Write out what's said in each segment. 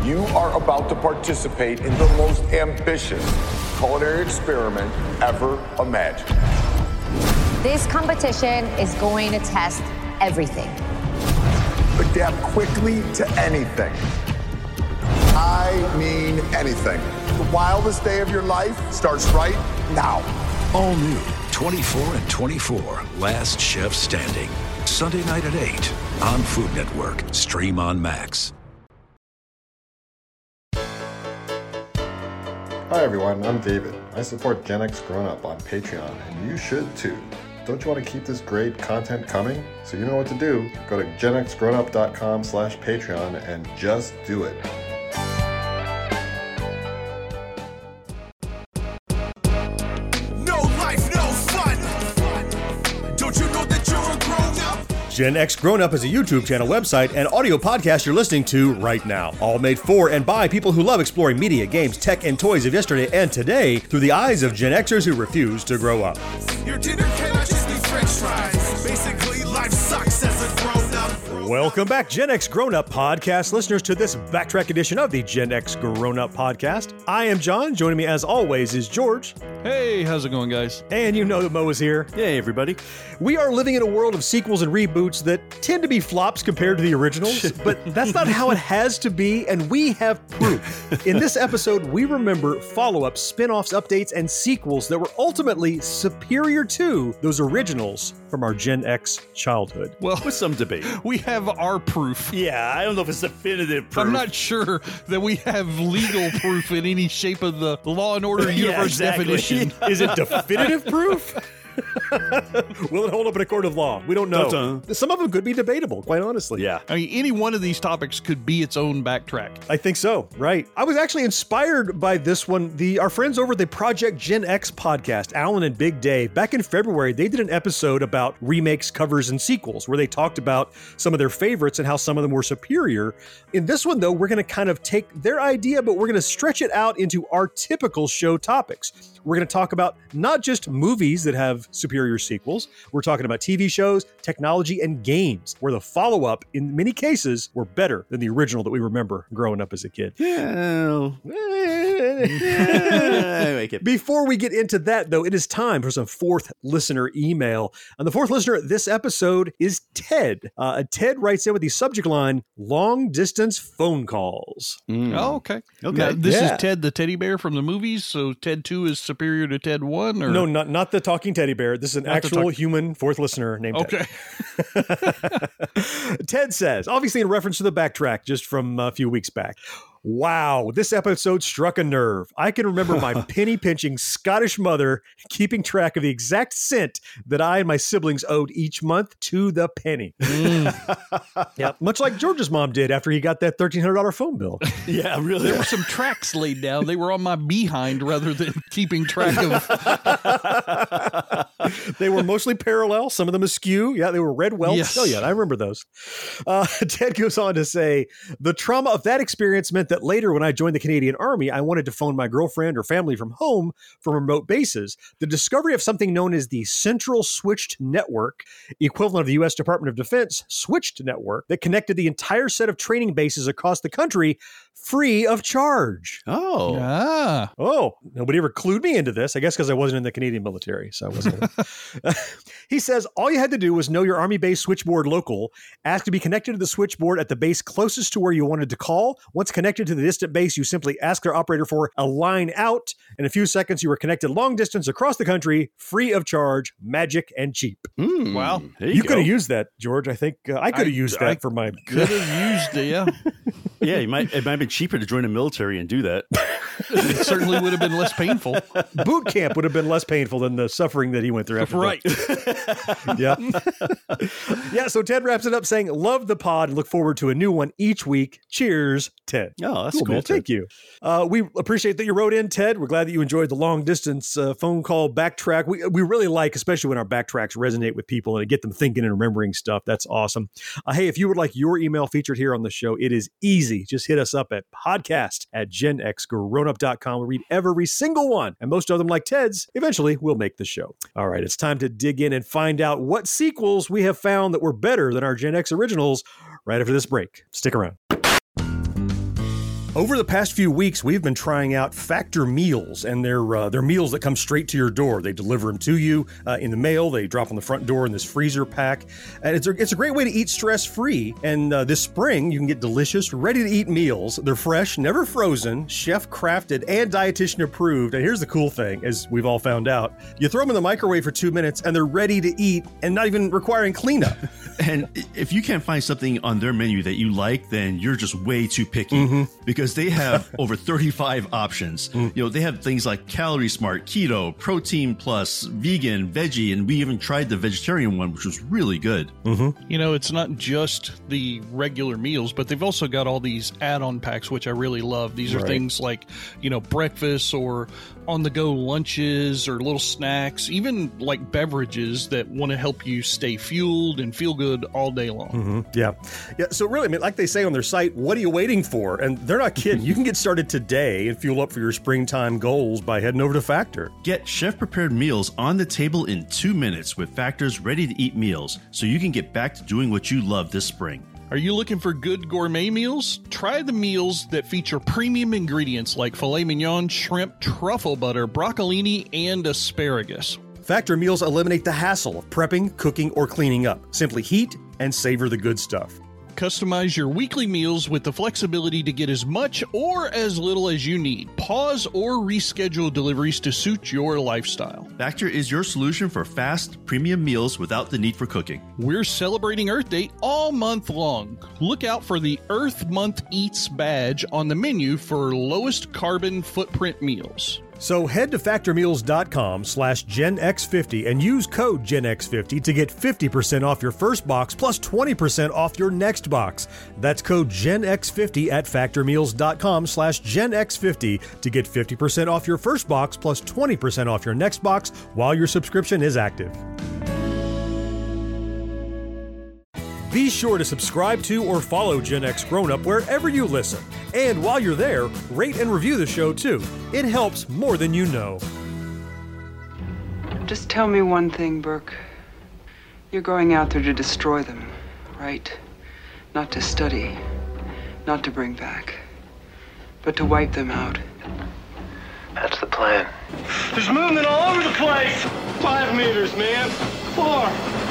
You are about to participate in the most ambitious culinary experiment ever imagined. This competition is going to test everything. Adapt quickly to anything. I mean anything. The wildest day of your life starts right now. All new 24 and 24, Last Chef Standing. Sunday night at 8 on Food Network. Stream on Max. Hi everyone, I'm David. I support Gen X Grown Up on Patreon, and you should too. Don't you want to keep this great content coming? So you know what to do. Go to genxgrownup.com/Patreon and just do it. No life, no fun. Don't you know that you're a grown up? Gen X Grown Up is a YouTube channel, website, and audio podcast you're listening to right now. All made for and by people who love exploring media, games, tech, and toys of yesterday and today through the eyes of Gen Xers who refuse to grow up. Your dinner cannot just be french fries. Basically, life sucks as a grown up. Welcome back, Gen X Grown Up podcast listeners, to this backtrack edition of the Gen X Grown Up podcast. I am John. Joining me as always is George. Hey, how's it going, guys? And you know that Mo is here. Hey, everybody. We are living in a world of sequels and reboots that tend to be flops compared to the originals, but that's not how it has to be, and we have proof. In this episode, we remember follow-ups, spin-offs, updates, and sequels that were ultimately superior to those originals from our Gen X childhood. Well, with some debate. We have our proof. Yeah, I don't know if it's definitive proof. I'm not sure that we have legal proof in any shape of the Law and Order universe exactly. definition. Is it definitive proof? Will it hold up in a court of law? We don't know. Dun-dun. Some of them could be debatable, quite honestly. Yeah. I mean, any one of these topics could be its own backtrack. I think so, right. I was actually inspired by this one. Our friends over at the Project Gen X podcast, Alan and Big Dave, back in February, they did an episode about remakes, covers, and sequels, where they talked about some of their favorites and how some of them were superior. In this one, though, we're going to kind of take their idea, but we're going to stretch it out into our typical show topics. We're going to talk about not just movies that have superior sequels. We're talking about TV shows, technology, and games, where the follow-up, in many cases, were better than the original that we remember growing up as a kid. Before we get into that, though, it is time for some fourth listener email. And the fourth listener this episode is Ted. Ted writes in with the subject line, long-distance phone calls. Oh, okay. Now, this is Ted the teddy bear from the movies, so Ted 2 is superior to Ted 1? Or? No, not the talking teddy bear. This is an actual human fourth listener named Ted. Ted says, obviously in reference to the backtrack just from a few weeks back, wow, this episode struck a nerve. I can remember my penny-pinching Scottish mother keeping track of the exact cent that I and my siblings owed each month to the penny. Yep. Much like George's mom did after he got that $1,300 phone bill. Yeah, really. There were some tracks laid down. They were on my behind rather than keeping track of. They were mostly parallel, some of them askew. Yeah, they were red welts. Yes. Oh, yeah, I remember those. Ted goes on to say, the trauma of that experience meant that later when I joined the Canadian Army, I wanted to phone my girlfriend or family from home from remote bases. The discovery of something known as the Central Switched Network, equivalent of the U.S. Department of Defense Switched Network, that connected the entire set of training bases across the country free of charge. Oh. Ah. Oh, nobody ever clued me into this. I guess because I wasn't in the Canadian military, so I wasn't. He says, all you had to do was know your Army base switchboard local, ask to be connected to the switchboard at the base closest to where you wanted to call. Once connected to the distant base, you simply ask their operator for a line out. In a few seconds, you were connected long distance across the country, free of charge, magic, and cheap. Wow. You could have used that, George. I think I could have used that for my... Could have used it, yeah. Yeah, it might have been cheaper to join the military and do that. It certainly would have been less painful. Boot camp would have been less painful than the suffering that he went through after Right. Yeah. Yeah, so Ted wraps it up saying, love the pod and look forward to a new one each week. Cheers, Ted. Oh, that's cool, cool, man. Ted. Thank you. We appreciate that you wrote in, Ted. We're glad that you enjoyed the long distance phone call backtrack. We really like, especially when our backtracks resonate with people and get them thinking and remembering stuff. That's awesome. Hey, if you would like your email featured here on the show, it is easy. Just hit us up at podcast@genxgrownup.com. We read every single one, and most of them, like Ted's, eventually will make the show. All right, it's time to dig in and find out what sequels we have found that were better than our Gen X originals right after this break. Stick around. Over the past few weeks, we've been trying out Factor meals, and they're meals that come straight to your door. They deliver them to you in the mail. They drop on the front door in this freezer pack. And it's a great way to eat stress-free. And this spring, you can get delicious, ready-to-eat meals. They're fresh, never frozen, chef-crafted, and dietitian-approved. And here's the cool thing, as we've all found out. You throw them in the microwave for 2 minutes, and they're ready to eat and not even requiring cleanup. And if you can't find something on their menu that you like, then you're just way too picky. Because they have over 35 options. They have things like Calorie Smart, Keto, Protein Plus, Vegan, Veggie, and we even tried the vegetarian one, which was really good. It's not just the regular meals, but they've also got all these add-on packs, which I really love. These are things like, breakfast or on-the-go lunches or little snacks, even like beverages that want to help you stay fueled and feel good all day long. Yeah. So really, like they say on their site, what are you waiting for? And they're not kidding. You can get started today and fuel up for your springtime goals by heading over to Factor. Get chef-prepared meals on the table in 2 minutes with Factor's ready-to-eat meals, so you can get back to doing what you love this spring. Are you looking for good gourmet meals? Try the meals that feature premium ingredients like filet mignon, shrimp, truffle butter, broccolini, and asparagus. Factor meals eliminate the hassle of prepping, cooking, or cleaning up. Simply heat and savor the good stuff. Customize your weekly meals with the flexibility to get as much or as little as you need. Pause or reschedule deliveries to suit your lifestyle. Factor is your solution for fast, premium meals without the need for cooking. We're celebrating Earth Day all month long. Look out for the Earth Month Eats badge on the menu for lowest carbon footprint meals. So head to factormeals.com/GenX50 and use code GenX50 to get 50% off your first box plus 20% off your next box. That's code GenX50 at factormeals.com/GenX50 to get 50% off your first box plus 20% off your next box while your subscription is active. Be sure to subscribe to or follow Gen X Grown Up wherever you listen. And while you're there, rate and review the show too. It helps more than you know. Just tell me one thing, Burke. You're going out there to destroy them, right? Not to study, not to bring back, but to wipe them out. That's the plan. There's movement all over the place! 5 meters, man. 4.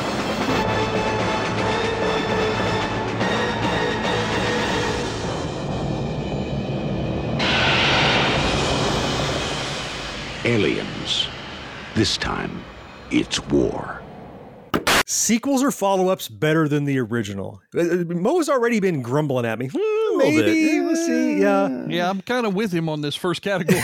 Aliens. This time, it's war. Sequels or follow-ups better than the original? Mo's already been grumbling at me. Maybe. We'll see. Yeah, I'm kind of with him on this first category.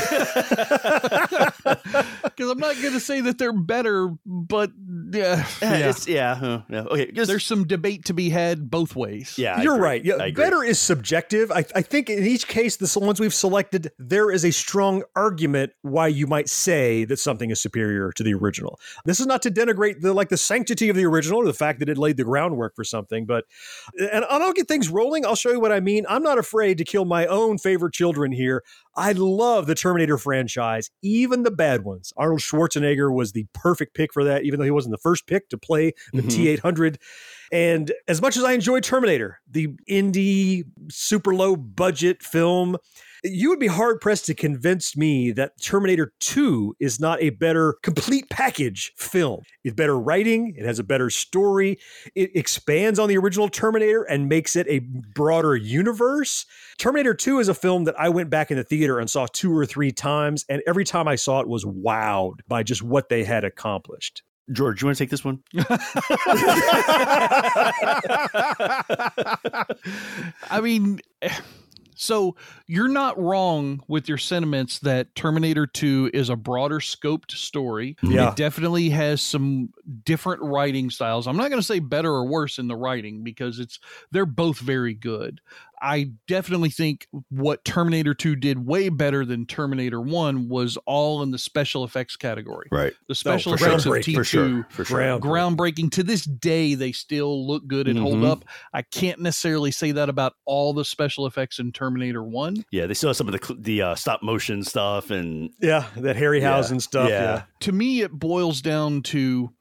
Because I'm not going to say that they're better, but Okay. There's some debate to be had both ways. Yeah, you're right. Yeah, better is subjective. I think in each case, the ones we've selected, there is a strong argument why you might say that something is superior to the original. This is not to denigrate the sanctity of the original or the fact that it laid the groundwork for something, but and I'll get things rolling. I'll show you what I mean. I'm not afraid to kill my own favorite children here. I love the Terminator franchise, even the bad ones. Arnold Schwarzenegger was the perfect pick for that, even though he wasn't the first pick to play the T-800. And as much as I enjoy Terminator, the indie, super low budget film, you would be hard-pressed to convince me that Terminator 2 is not a better complete package film. It's better writing, it has a better story, it expands on the original Terminator and makes it a broader universe. Terminator 2 is a film that I went back in the theater and saw 2 or 3 times, and every time I saw it was wowed by just what they had accomplished. George, you want to take this one? I mean, so you're not wrong with your sentiments that Terminator 2 is a broader scoped story. Yeah. It definitely has some different writing styles. I'm not going to say better or worse in the writing because they're both very good. I definitely think what Terminator 2 did way better than Terminator 1 was all in the special effects category. Right. The special effects of T2, for sure. groundbreaking. To this day, they still look good and hold up. I can't necessarily say that about all the special effects in Terminator 1. Yeah, they still have some of the stop motion stuff and that Harryhausen stuff. To me, it boils down to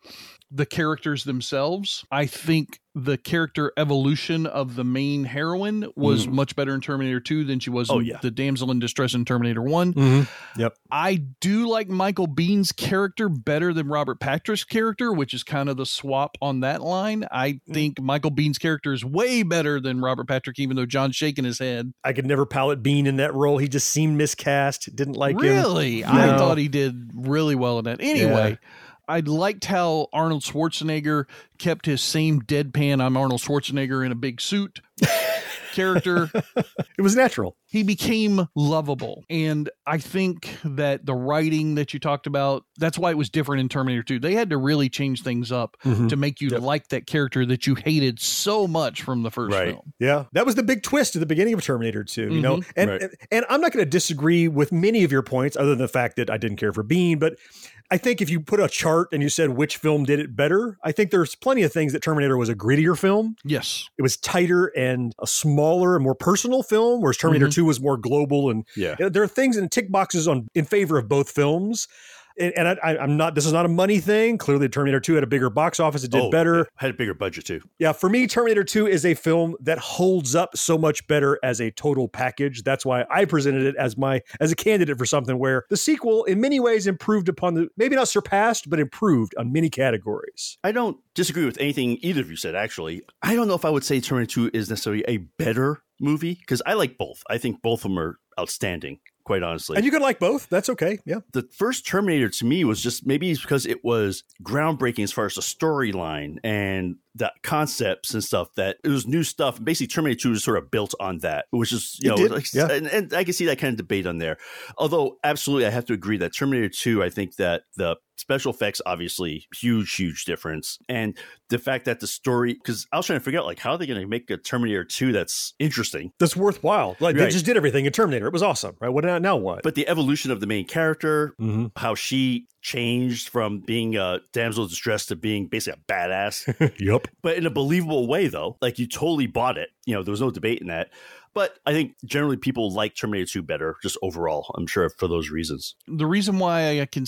the characters themselves. I think the character evolution of the main heroine was much better in Terminator 2 than she was in the damsel in distress in Terminator 1. Yep. I do like Michael Biehn's character better than Robert Patrick's character, which is kind of the swap on that line. I think Michael Biehn's character is way better than Robert Patrick, even though John's shaking his head. I could never palate Bienh in that role. He just seemed miscast. Didn't like him. Really? No. I thought he did really well in that. Anyway, I liked how Arnold Schwarzenegger kept his same deadpan, I'm Arnold Schwarzenegger in a big suit character. It was natural. He became lovable. And I think that the writing that you talked about, that's why it was different in Terminator 2. They had to really change things up to make you like that character that you hated so much from the first film. Yeah. That was the big twist at the beginning of Terminator 2, you know? And I'm not going to disagree with many of your points other than the fact that I didn't care for Bienh, but I think if you put a chart and you said which film did it better, I think there's plenty of things that Terminator was a grittier film. Yes. It was tighter and a smaller and more personal film, whereas Terminator 2 was more global. And there are things in tick boxes in favor of both films. And I'm not, this is not a money thing. Clearly Terminator 2 had a bigger box office. It did better. Yeah. Had a bigger budget too. Yeah. For me, Terminator 2 is a film that holds up so much better as a total package. That's why I presented it as a candidate for something where the sequel in many ways improved upon maybe not surpassed, but improved on many categories. I don't disagree with anything either of you said, actually. I don't know if I would say Terminator 2 is necessarily a better movie because I like both. I think both of them are outstanding, quite honestly. And you can like both. That's okay. Yeah. The first Terminator to me was just, maybe it's because it was groundbreaking as far as the storyline and the concepts and stuff, that it was new stuff. Basically, Terminator 2 is sort of built on that, which is, you know, and I can see that kind of debate on there. Although, absolutely, I have to agree that Terminator 2, I think that the special effects, obviously, huge difference. And the fact that the story, because I was trying to figure out, like, how are they going to make a Terminator 2 that's interesting? That's worthwhile. Like, they just did everything in Terminator. It was awesome, right? Now what? But the evolution of the main character, how she changed from being a damsel in distress to being basically a badass. Yep. But in a believable way, though. Like, you totally bought it. You know, there was no debate in that. But I think generally people like Terminator 2 better, just overall, I'm sure, for those reasons. The reason why I can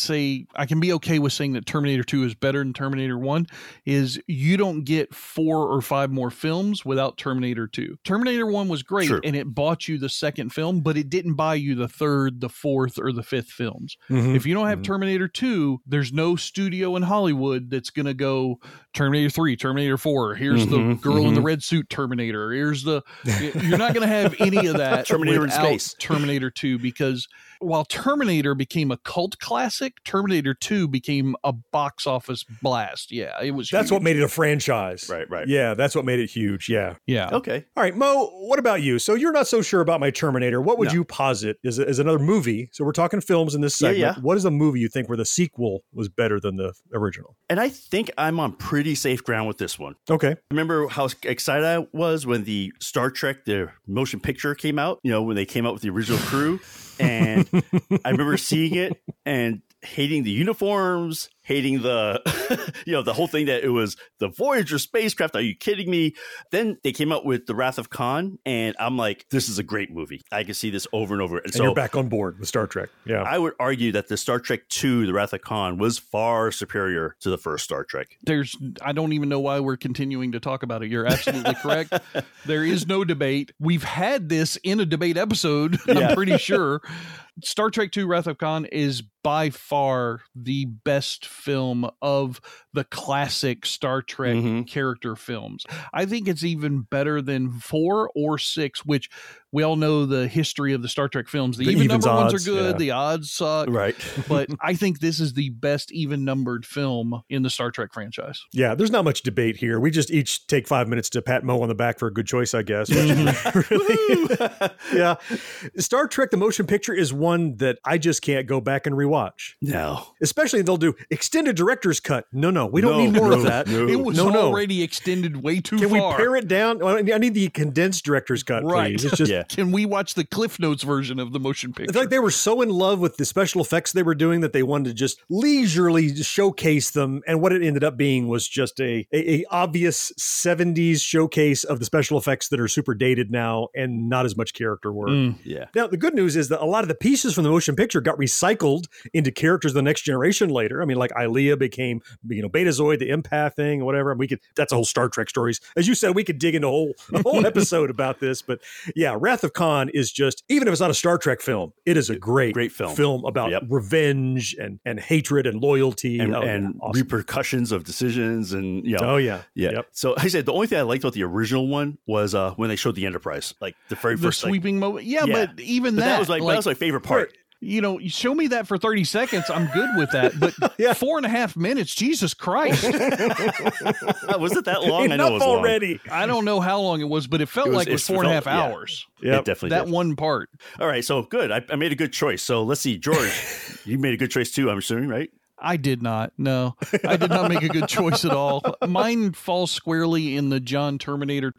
be okay with saying that Terminator 2 is better than Terminator 1 is you don't get 4 or 5 more films without Terminator 2. Terminator 1 was great, and it bought you the second film, but it didn't buy you the third, the fourth, or the fifth films. If you don't have Terminator 2, there's no studio in Hollywood that's going to go Terminator 3, Terminator 4, here's the girl in the red suit Terminator, you're not going to have any of that Terminator in space. Terminator 2, because while Terminator became a cult classic, Terminator 2 became a box office blast. Yeah, it was. That's huge. what made it a franchise. Right. Yeah, that's what made it huge. Yeah. Okay. All right, Mo, what about you? So you're not so sure about my Terminator. What would you posit is another movie? So we're talking films in this segment. Yeah. What is a movie you think where the sequel was better than the original? And I think I'm on pretty safe ground with this one. Okay. Remember how excited I was when the Star Trek, the motion picture came out, you know, when they came out with the original crew. And I remember seeing it and hating the uniforms, hating the, you know, the whole thing that it was the Voyager spacecraft. Are you kidding me? Then they came out with The Wrath of Khan, and I'm like, this is a great movie. I can see this over and over. And so you're back on board with Star Trek. Yeah. I would argue that the Star Trek 2, The Wrath of Khan, was far superior to the first Star Trek. I don't even know why we're continuing to talk about it. You're absolutely correct. There is no debate. We've had this in a debate episode, I'm pretty sure. Star Trek 2 Wrath of Khan is by far the best film of the classic Star Trek character films. I think it's even better than 4 or 6, which we all know the history of the Star Trek films. The even numbered ones are good. The odds suck. Right. But I think this is the best even numbered film in the Star Trek franchise. Yeah, there's not much debate here. We just each take 5 minutes to pat Mo on the back for a good choice, I guess. Really? Yeah. Star Trek, the motion picture, is one that I just can't go back and rewatch. No. Especially they'll do extended director's cut. No, we don't need more of that. It was already extended way too far. Can we pare it down? I need the condensed director's cut, please. It's just, Can we watch the Cliff Notes version of the motion picture? It's like they were so in love with the special effects they were doing that they wanted to just leisurely showcase them. And what it ended up being was just a obvious 70s showcase of the special effects that are super dated now and not as much character work. Now, the good news is that a lot of the pieces from the motion picture got recycled into characters of the next generation later. I mean, like like Ilia became, Betazoid, the empath thing, or whatever. That's a whole Star Trek stories. As you said, we could dig into a whole episode about this. But yeah, Wrath of Khan is just, even if it's not a Star Trek film, it is a great film about revenge and hatred and loyalty and awesome. repercussions of decisions and yeah. Yep. So I said the only thing I liked about the original one was when they showed the Enterprise, like the very first sweeping moment. Yeah, but even that was that was my favorite part. You show me that for 30 seconds, I'm good with that. But 4.5 minutes, Jesus Christ. Was it that long? Enough I know it was already. I don't know how long it was, but it felt like it was 4.5 hours. Yeah, it definitely that one part. All right, so good. I made a good choice. So let's see, George, you made a good choice too, I'm assuming, right? I did not. No, I did not make a good choice at all. Mine falls squarely in the John Terminator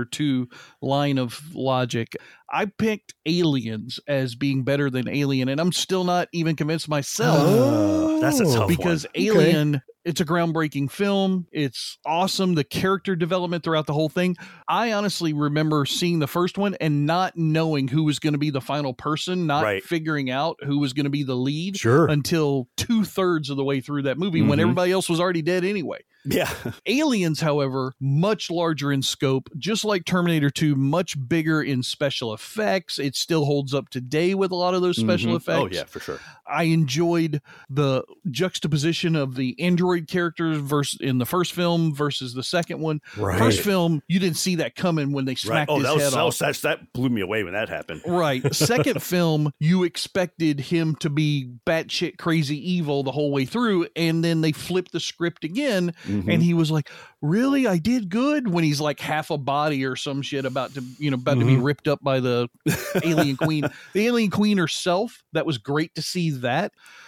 2 line of logic. I picked Aliens as being better than Alien, and I'm still not even convinced myself. That's a tough because one. Alien, it's a groundbreaking film. It's awesome. The character development throughout the whole thing. I honestly remember seeing the first one and not knowing who was going to be the final person, not figuring out who was going to be the lead until 2/3 of the way through that movie when everybody else was already dead anyway. Yeah. Aliens, however, much larger in scope, just like Terminator 2, much bigger in special effects. It still holds up today with a lot of those special effects. Oh, yeah, for sure. I enjoyed the juxtaposition of the android characters in the first film versus the second one. Right. First film, you didn't see that coming when they smacked his head off. That blew me away when that happened. Right. Second film, you expected him to be batshit crazy evil the whole way through, and then they flipped the script again. And he was like, really? I did good? When he's like half a body or some shit about to be ripped up by the alien queen. The alien queen herself, that was great to see that.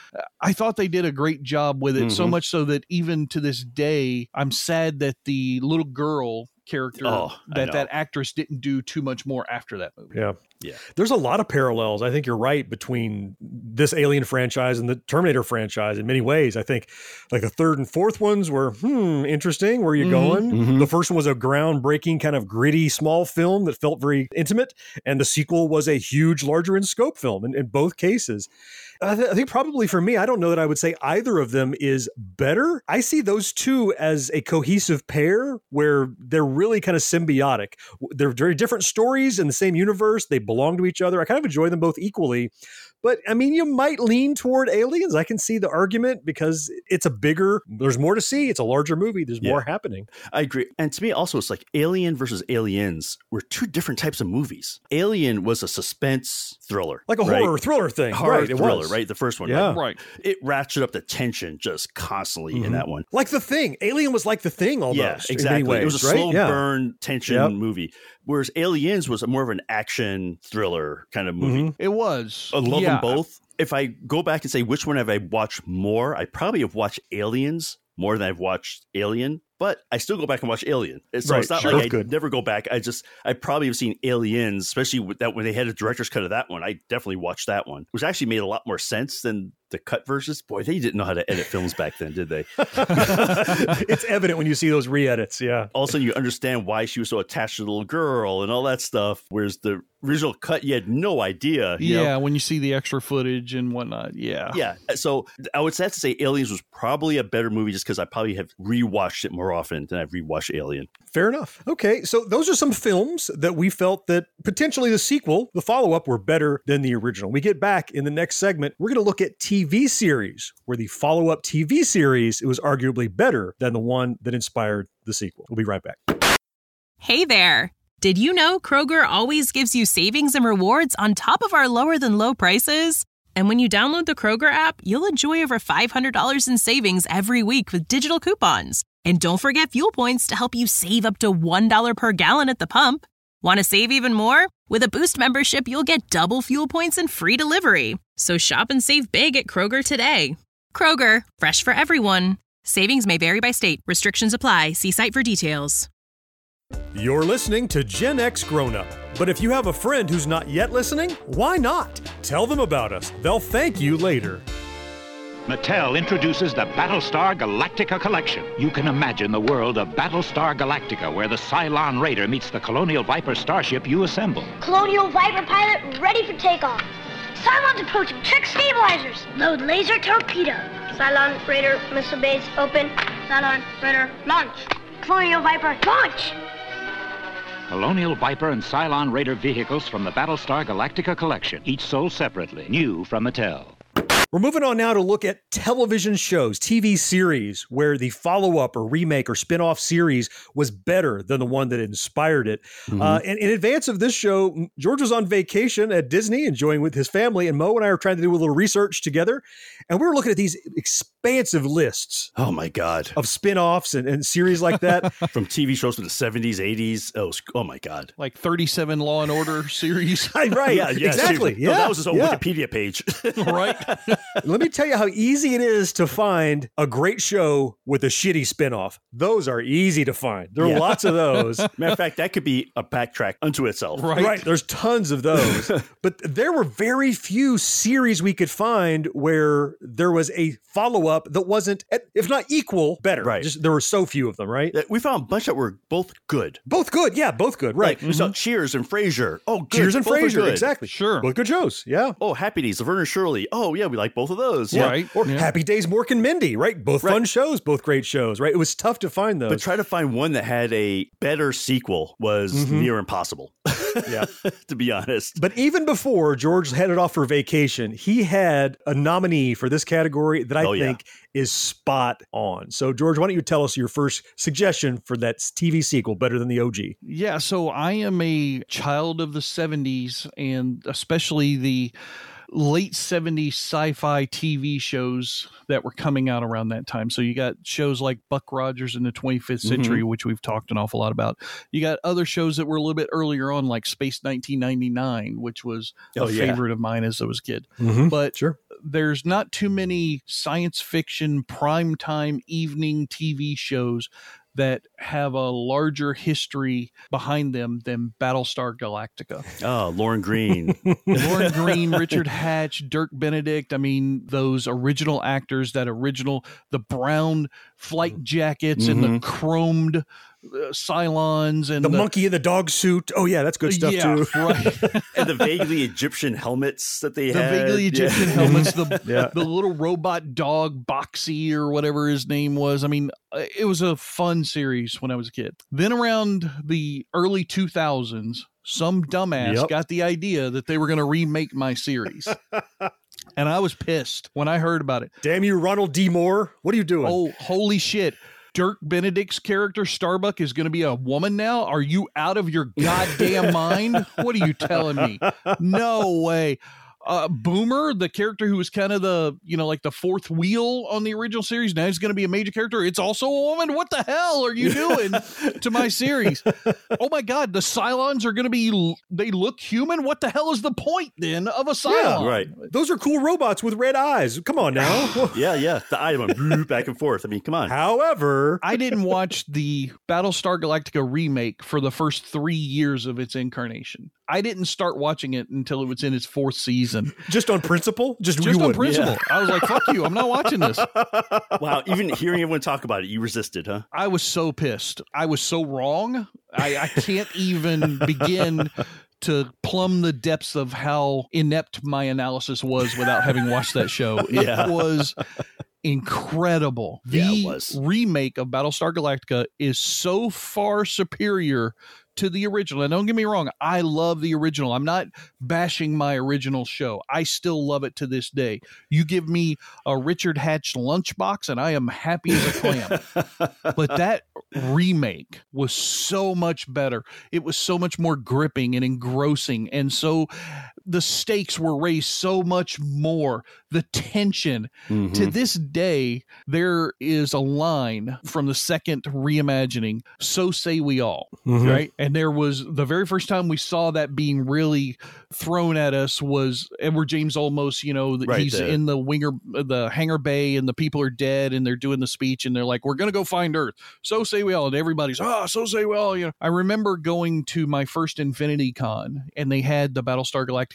I thought they did a great job with it, so much so that even to this day, I'm sad that the little girl character that actress didn't do too much more after that movie. Yeah. There's a lot of parallels. I think you're right between this Alien franchise and the Terminator franchise in many ways. I think like the third and fourth ones were, interesting. Where are you going? The first one was a groundbreaking kind of gritty, small film that felt very intimate. And the sequel was a huge, larger in scope film in both cases. I think probably for me, I don't know that I would say either of them is better. I see those two as a cohesive pair where they're really kind of symbiotic. They're very different stories in the same universe. They belong to each other. I kind of enjoy them both equally. But I mean, you might lean toward Aliens. I can see the argument because there's more to see. It's a larger movie. There's more happening. I agree. And to me also, it's like Alien versus Aliens were two different types of movies. Alien was a suspense thriller. Like a horror thriller thing. Horror thriller, right? The first one. Yeah. Right. It ratcheted up the tension just constantly in that one. Like The Thing. Alien was like The Thing almost. Yeah, exactly. In many ways, it was a slow burn tension movie. Whereas Aliens was more of an action thriller kind of movie. It was. I love them both. If I go back and say which one have I watched more, I probably have watched Aliens more than I've watched Alien. But I still go back and watch Alien. So it's not like I never go back. I probably have seen Aliens, especially with that when they had a director's cut of that one. I definitely watched that one, which actually made a lot more sense than the cut versions. Boy, they didn't know how to edit films back then, did they? It's evident when you see those re-edits, yeah. All of a sudden you understand why she was so attached to the little girl and all that stuff, whereas the original cut, you had no idea. You know? When you see the extra footage and whatnot, Yeah, so I would have to say Aliens was probably a better movie just because I probably have rewatched it more often than I've rewatched Alien. Fair enough. Okay, so those are some films that we felt that potentially the sequel, the follow-up, were better than the original. We get back in the next segment, we're going to look at TV series, where the follow-up TV series, it was arguably better than the one that inspired the sequel. We'll be right back. Hey there. Did you know Kroger always gives you savings and rewards on top of our lower than low prices? And when you download the Kroger app, you'll enjoy over $500 in savings every week with digital coupons. And don't forget fuel points to help you save up to $1 per gallon at the pump. Want to save even more? With a Boost membership, you'll get double fuel points and free delivery. So shop and save big at Kroger today. Kroger, fresh for everyone. Savings may vary by state. Restrictions apply. See site for details. You're listening to Gen X Grown Up. But if you have a friend who's not yet listening, why not? Tell them about us. They'll thank you later. Mattel introduces the Battlestar Galactica collection. You can imagine the world of Battlestar Galactica, where the Cylon Raider meets the Colonial Viper starship you assemble. Colonial Viper pilot ready for takeoff. Cylons approaching. Check stabilizers. Load laser torpedo. Cylon Raider missile base open. Cylon Raider launch. Colonial Viper launch. Colonial Viper and Cylon Raider vehicles from the Battlestar Galactica collection, each sold separately, new from Mattel. We're moving on now to look at television shows, TV series, where the follow-up or remake or spin-off series was better than the one that inspired it. And in advance of this show, George was on vacation at Disney, enjoying with his family, and Mo and I were trying to do a little research together, and we were looking at these expansive lists. Oh my God. Of spin-offs and series like that. From TV shows from the 70s, 80s. Oh my God. Like 37 Law and Order series. Right. Yeah, exactly. No, that was his own Wikipedia page. Right. Let me tell you how easy it is to find a great show with a shitty spinoff. Those are easy to find. There are lots of those. Matter of fact, that could be a backtrack unto itself. Right. There's tons of those. But there were very few series we could find where there was a follow-up that wasn't, if not equal, better. Right. Just, there were so few of them, right? We found a bunch that were both good. Both good. Yeah, both good. Right. Like, we saw Cheers and Frasier. Oh, good. Cheers and Both are Frasier. good. Exactly. Sure. Both good shows. Yeah. Oh, Happy Days, Laverne and Shirley. Oh, yeah, we like both of those. Yeah. Right. Or Happy Days, Mork and Mindy, right? Both fun shows, both great shows, right? It was tough to find those. But try to find one that had a better sequel was near impossible. Yeah. To be honest. But even before George headed off for vacation, he had a nominee for this category that I think is spot on. So, George, why don't you tell us your first suggestion for that TV sequel better than the OG? Yeah, so I am a child of the 70s, and especially the late 70s sci-fi TV shows that were coming out around that time. So you got shows like Buck Rogers in the 25th Century, which we've talked an awful lot about. You got other shows that were a little bit earlier on, like Space 1999, which was a favorite of mine as I was a kid. But there's not too many science fiction primetime evening TV shows that have a larger history behind them than Battlestar Galactica. Oh, Lauren Green. Lauren Green, Richard Hatch, Dirk Benedict. I mean, those original actors, the brown flight jackets and the chromed Cylons and the monkey in the dog suit. Oh yeah, that's good stuff too. Right. And the vaguely Egyptian helmets that they had. The vaguely Egyptian helmets, the little robot dog Boxy or whatever his name was. I mean, it was a fun series when I was a kid. Then around the early 2000s, some dumbass got the idea that they were going to remake my series. And I was pissed when I heard about it. Damn you, Ronald D. Moore. What are you doing? Oh, holy shit. Dirk Benedict's character, Starbuck, is going to be a woman now? Are you out of your goddamn mind? What are you telling me? No way. Boomer, the character who was kind of the, like the fourth wheel on the original series, now he's going to be a major character. It's also a woman. What the hell are you doing to my series? Oh my God, the Cylons are going to be, they look human. What the hell is the point then of a Cylon? Yeah, right. Those are cool robots with red eyes. Come on now. Yeah. The eye went back and forth. I mean, come on. However, I didn't watch the Battlestar Galactica remake for the first 3 years of its incarnation. I didn't start watching it until it was in its fourth season. Just on principle? Just on principle. Yeah. I was like, fuck you. I'm not watching this. Wow. Even hearing everyone talk about it, you resisted, huh? I was so pissed. I was so wrong. I can't even begin to plumb the depths of how inept my analysis was without having watched that show. It was incredible. The remake of Battlestar Galactica is so far superior to the original. And don't get me wrong, I love the original. I'm not bashing my original show. I still love it to this day. You give me a Richard Hatch lunchbox and I am happy as a clam. But that remake was so much better. It was so much more gripping and engrossing. And so the stakes were raised so much more. The tension. To this day, there is a line from the second reimagining, "So Say We All," right? And there was the very first time we saw that being really thrown at us was Edward James Olmos, he's in the hangar bay and the people are dead and they're doing the speech and they're like, "We're going to go find Earth. So say we all." And everybody's, so say we all. I remember going to my first Infinity Con and they had the Battlestar Galactica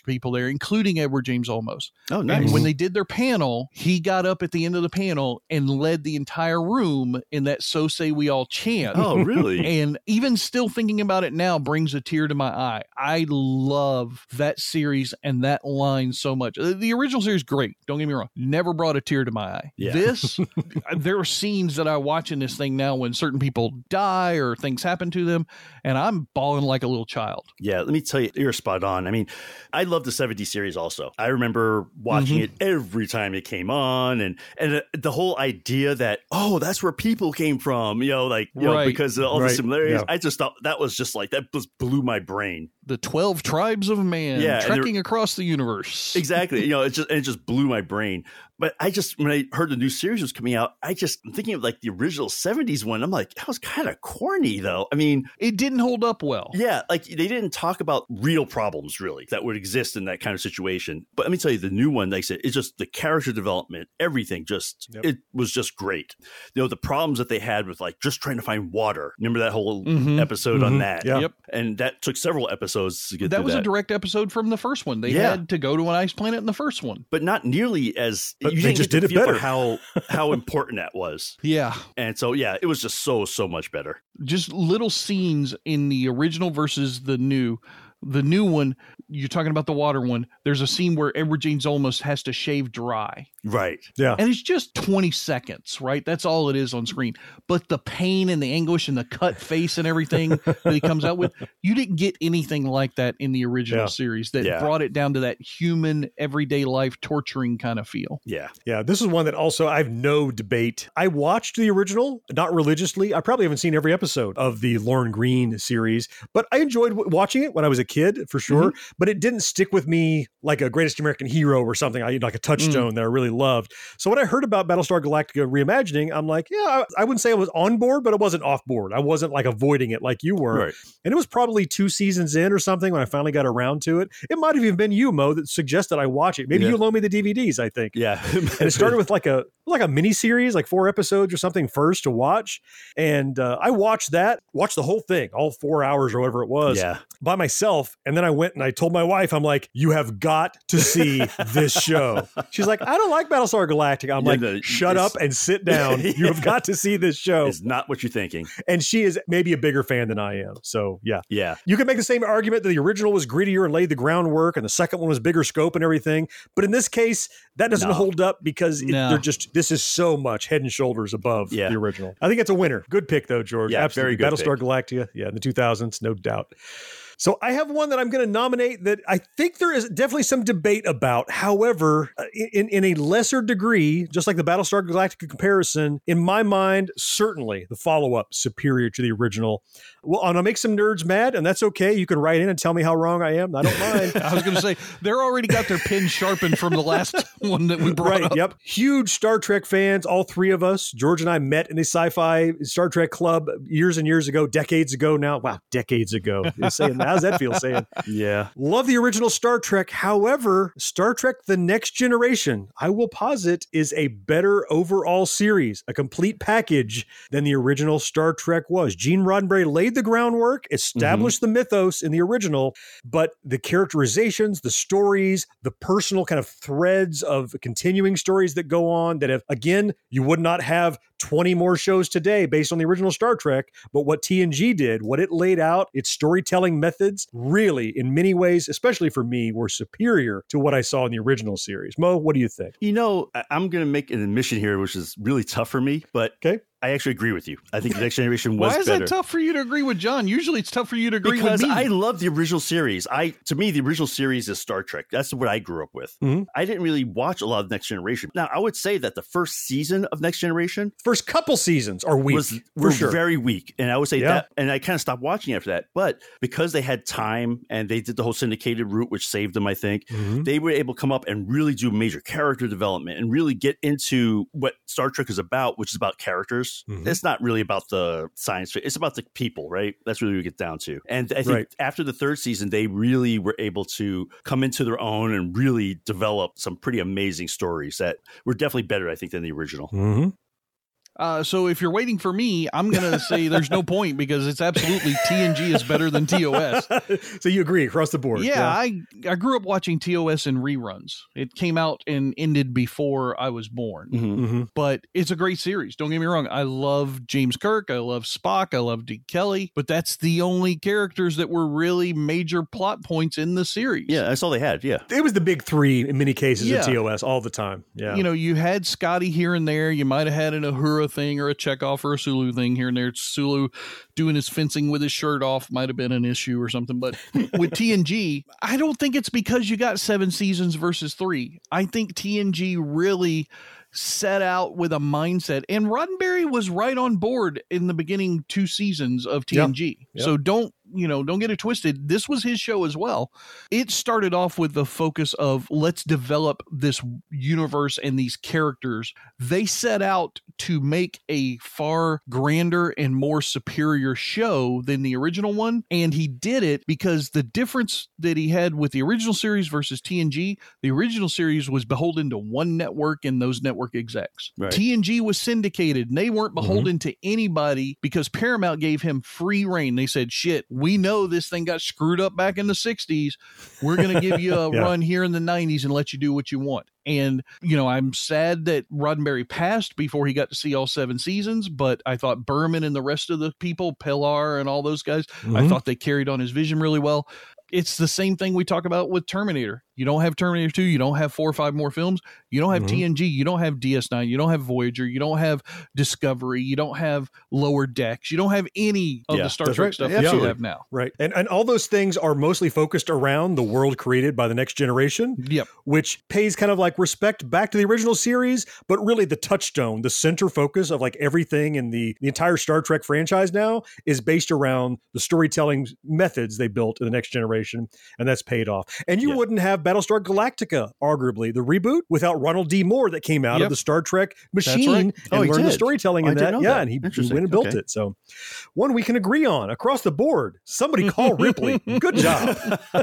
people there, including Edward James Olmos. Oh, nice. And when they did their panel, he got up at the end of the panel and led the entire room in that "So Say We All" chant. Oh, really? And even still thinking about it now brings a tear to my eye. I love that series and that line so much. The original series, great. Don't get me wrong. Never brought a tear to my eye. Yeah. This, there are scenes that I watch in this thing now when certain people die or things happen to them, and I'm bawling like a little child. Yeah, let me tell you, you're spot on. I mean, I love the 70s series also. I remember watching it every time it came on, and the whole idea that, oh, that's where people came from, you know, because of all the similarities. Yeah. I just thought that was just like, that just blew my brain. The 12 tribes of man trekking across the universe. Exactly. You know, it just blew my brain. But when I heard the new series was coming out, I'm thinking of like the original 70s one. I'm like, that was kind of corny though. I mean, it didn't hold up well. Yeah. Like they didn't talk about real problems really that would exist in that kind of situation. But let me tell you, the new one, like I said, it's just the character development, everything it was just great. You know, the problems that they had with like just trying to find water. Remember that whole episode on that? Yeah. Yep. And that took several episodes to get that was a direct episode from the first one. They had to go to an ice planet in the first one. But not nearly as... But they just did it better. How important that was. Yeah. And so, yeah, it was just so much better. Just little scenes in the original versus the new. The new one, you're talking about the water one, there's a scene where Edward James Olmos has to shave dry. Right. Yeah. And it's just 20 seconds, right? That's all it is on screen. But the pain and the anguish and the cut face and everything that he comes out with, you didn't get anything like that in the original series that brought it down to that human, everyday life, torturing kind of feel. Yeah. Yeah. This is one that also I have no debate. I watched the original, not religiously. I probably haven't seen every episode of the Lorne Greene series, but I enjoyed watching it when I was a kid, for sure. But it didn't stick with me like a Greatest American Hero or something, like a touchstone that I really loved. So when I heard about Battlestar Galactica reimagining, I'm like, yeah, I wouldn't say I was on board, but I wasn't off board. I wasn't like avoiding it like you were. Right. And it was probably 2 seasons in or something when I finally got around to it. It might have even been you, Mo, that suggested I watch it. Maybe you loaned me the DVDs, I think. Yeah. And it started with like a mini series, like 4 episodes or something first to watch. And I watched the whole thing, all 4 hours or whatever it was, by myself. And then I went and I told my wife, I'm like, you have got to see this show. She's like, I don't like Battlestar Galactica. I'm like, shut up and sit down. You have got to see this show. It's not what you're thinking. And she is maybe a bigger fan than I am. So yeah. Yeah. You can make the same argument that the original was grittier and laid the groundwork and the second one was bigger scope and everything. But in this case, that doesn't hold up because this is so much head and shoulders above the original. I think it's a winner. Good pick though, George. Yeah, absolutely. Very good Battlestar Galactica. Yeah. In the 2000s, no doubt. So I have one that I'm going to nominate that I think there is definitely some debate about. However, in a lesser degree, just like the Battlestar Galactica comparison, in my mind, certainly the follow-up superior to the original. Well, I'm going to make some nerds mad, and that's okay. You can write in and tell me how wrong I am. I don't mind. I was going to say, they're already got their pen sharpened from the last one that we brought up. Yep. Huge Star Trek fans, all three of us. George and I met in a sci-fi Star Trek club years and years ago, decades ago now. Wow, decades ago. Saying that. How's that feel saying? Yeah. Love the original Star Trek. However, Star Trek The Next Generation, I will posit, is a better overall series, a complete package than the original Star Trek was. Gene Roddenberry laid the groundwork, established the mythos in the original, but the characterizations, the stories, the personal kind of threads of continuing stories that go on that have, again, you would not have 20 more shows today based on the original Star Trek, but what TNG did, what it laid out, its storytelling methods, really, in many ways, especially for me, were superior to what I saw in the original series. Mo, what do you think? You know, I'm going to make an admission here, which is really tough for me, but I actually agree with you. I think The Next Generation was better. Why is that tough for you to agree with John? Usually it's tough for you to agree because with me. I love the original series. To me, the original series is Star Trek. That's what I grew up with. I didn't really watch a lot of Next Generation. Now, I would say that the first season of Next Generation, first couple seasons are weak. Were very weak. And I would say that, and I kind of stopped watching after that. But because they had time and they did the whole syndicated route, which saved them, I think, they were able to come up and really do major character development and really get into what Star Trek is about, which is about characters. It's not really about the science. It's about the people, right? That's really what we get down to. And I think after the third season, they really were able to come into their own and really develop some pretty amazing stories that were definitely better, I think, than the original. So if you're waiting for me, I'm going to say there's no point because it's absolutely TNG is better than TOS. So you agree across the board? Yeah, I grew up watching TOS in reruns. It came out and ended before I was born. But it's a great series. Don't get me wrong. I love James Kirk. I love Spock. I love Deke Kelly. But that's the only characters that were really major plot points in the series. Yeah, that's all they had. Yeah. It was the big three in many cases of TOS all the time. Yeah. You know, you had Scotty here and there. You might have had an Uhura thing or a Chekhov or a Sulu thing here and there. Sulu doing his fencing with his shirt off might have been an issue or something. But with TNG, I don't think it's because you got 7 seasons versus 3. I think TNG really set out with a mindset, and Roddenberry was right on board in the beginning 2 seasons of TNG. Yep. So don't get it twisted. This was his show as well. It started off with the focus of let's develop this universe and these characters. They set out to make a far grander and more superior show than the original one. And he did it because the difference that he had with the original series versus TNG, the original series was beholden to one network and those network execs. Right. TNG was syndicated and they weren't beholden to anybody because Paramount gave him free reign. They said, shit, we know this thing got screwed up back in the 60s. We're going to give you a run here in the 90s and let you do what you want. And, I'm sad that Roddenberry passed before he got to see all 7 seasons, but I thought Berman and the rest of the people, Pilar and all those guys, I thought they carried on his vision really well. It's the same thing we talk about with Terminator. You don't have Terminator 2. You don't have 4 or 5 more films. You don't have TNG. You don't have DS9. You don't have Voyager. You don't have Discovery. You don't have Lower Decks. You don't have any of the Star Trek stuff that you have now. Right. And all those things are mostly focused around the world created by the Next Generation, which pays kind of like respect back to the original series, but really the touchstone, the center focus of like everything in the entire Star Trek franchise now is based around the storytelling methods they built in the Next Generation, and that's paid off. And you wouldn't have Battlestar Galactica, arguably, the reboot, without Ronald D. Moore that came out of the Star Trek machine and learned the storytelling in that. Yeah, and he went and built it. So one we can agree on across the board. Somebody call Ripley. Good job.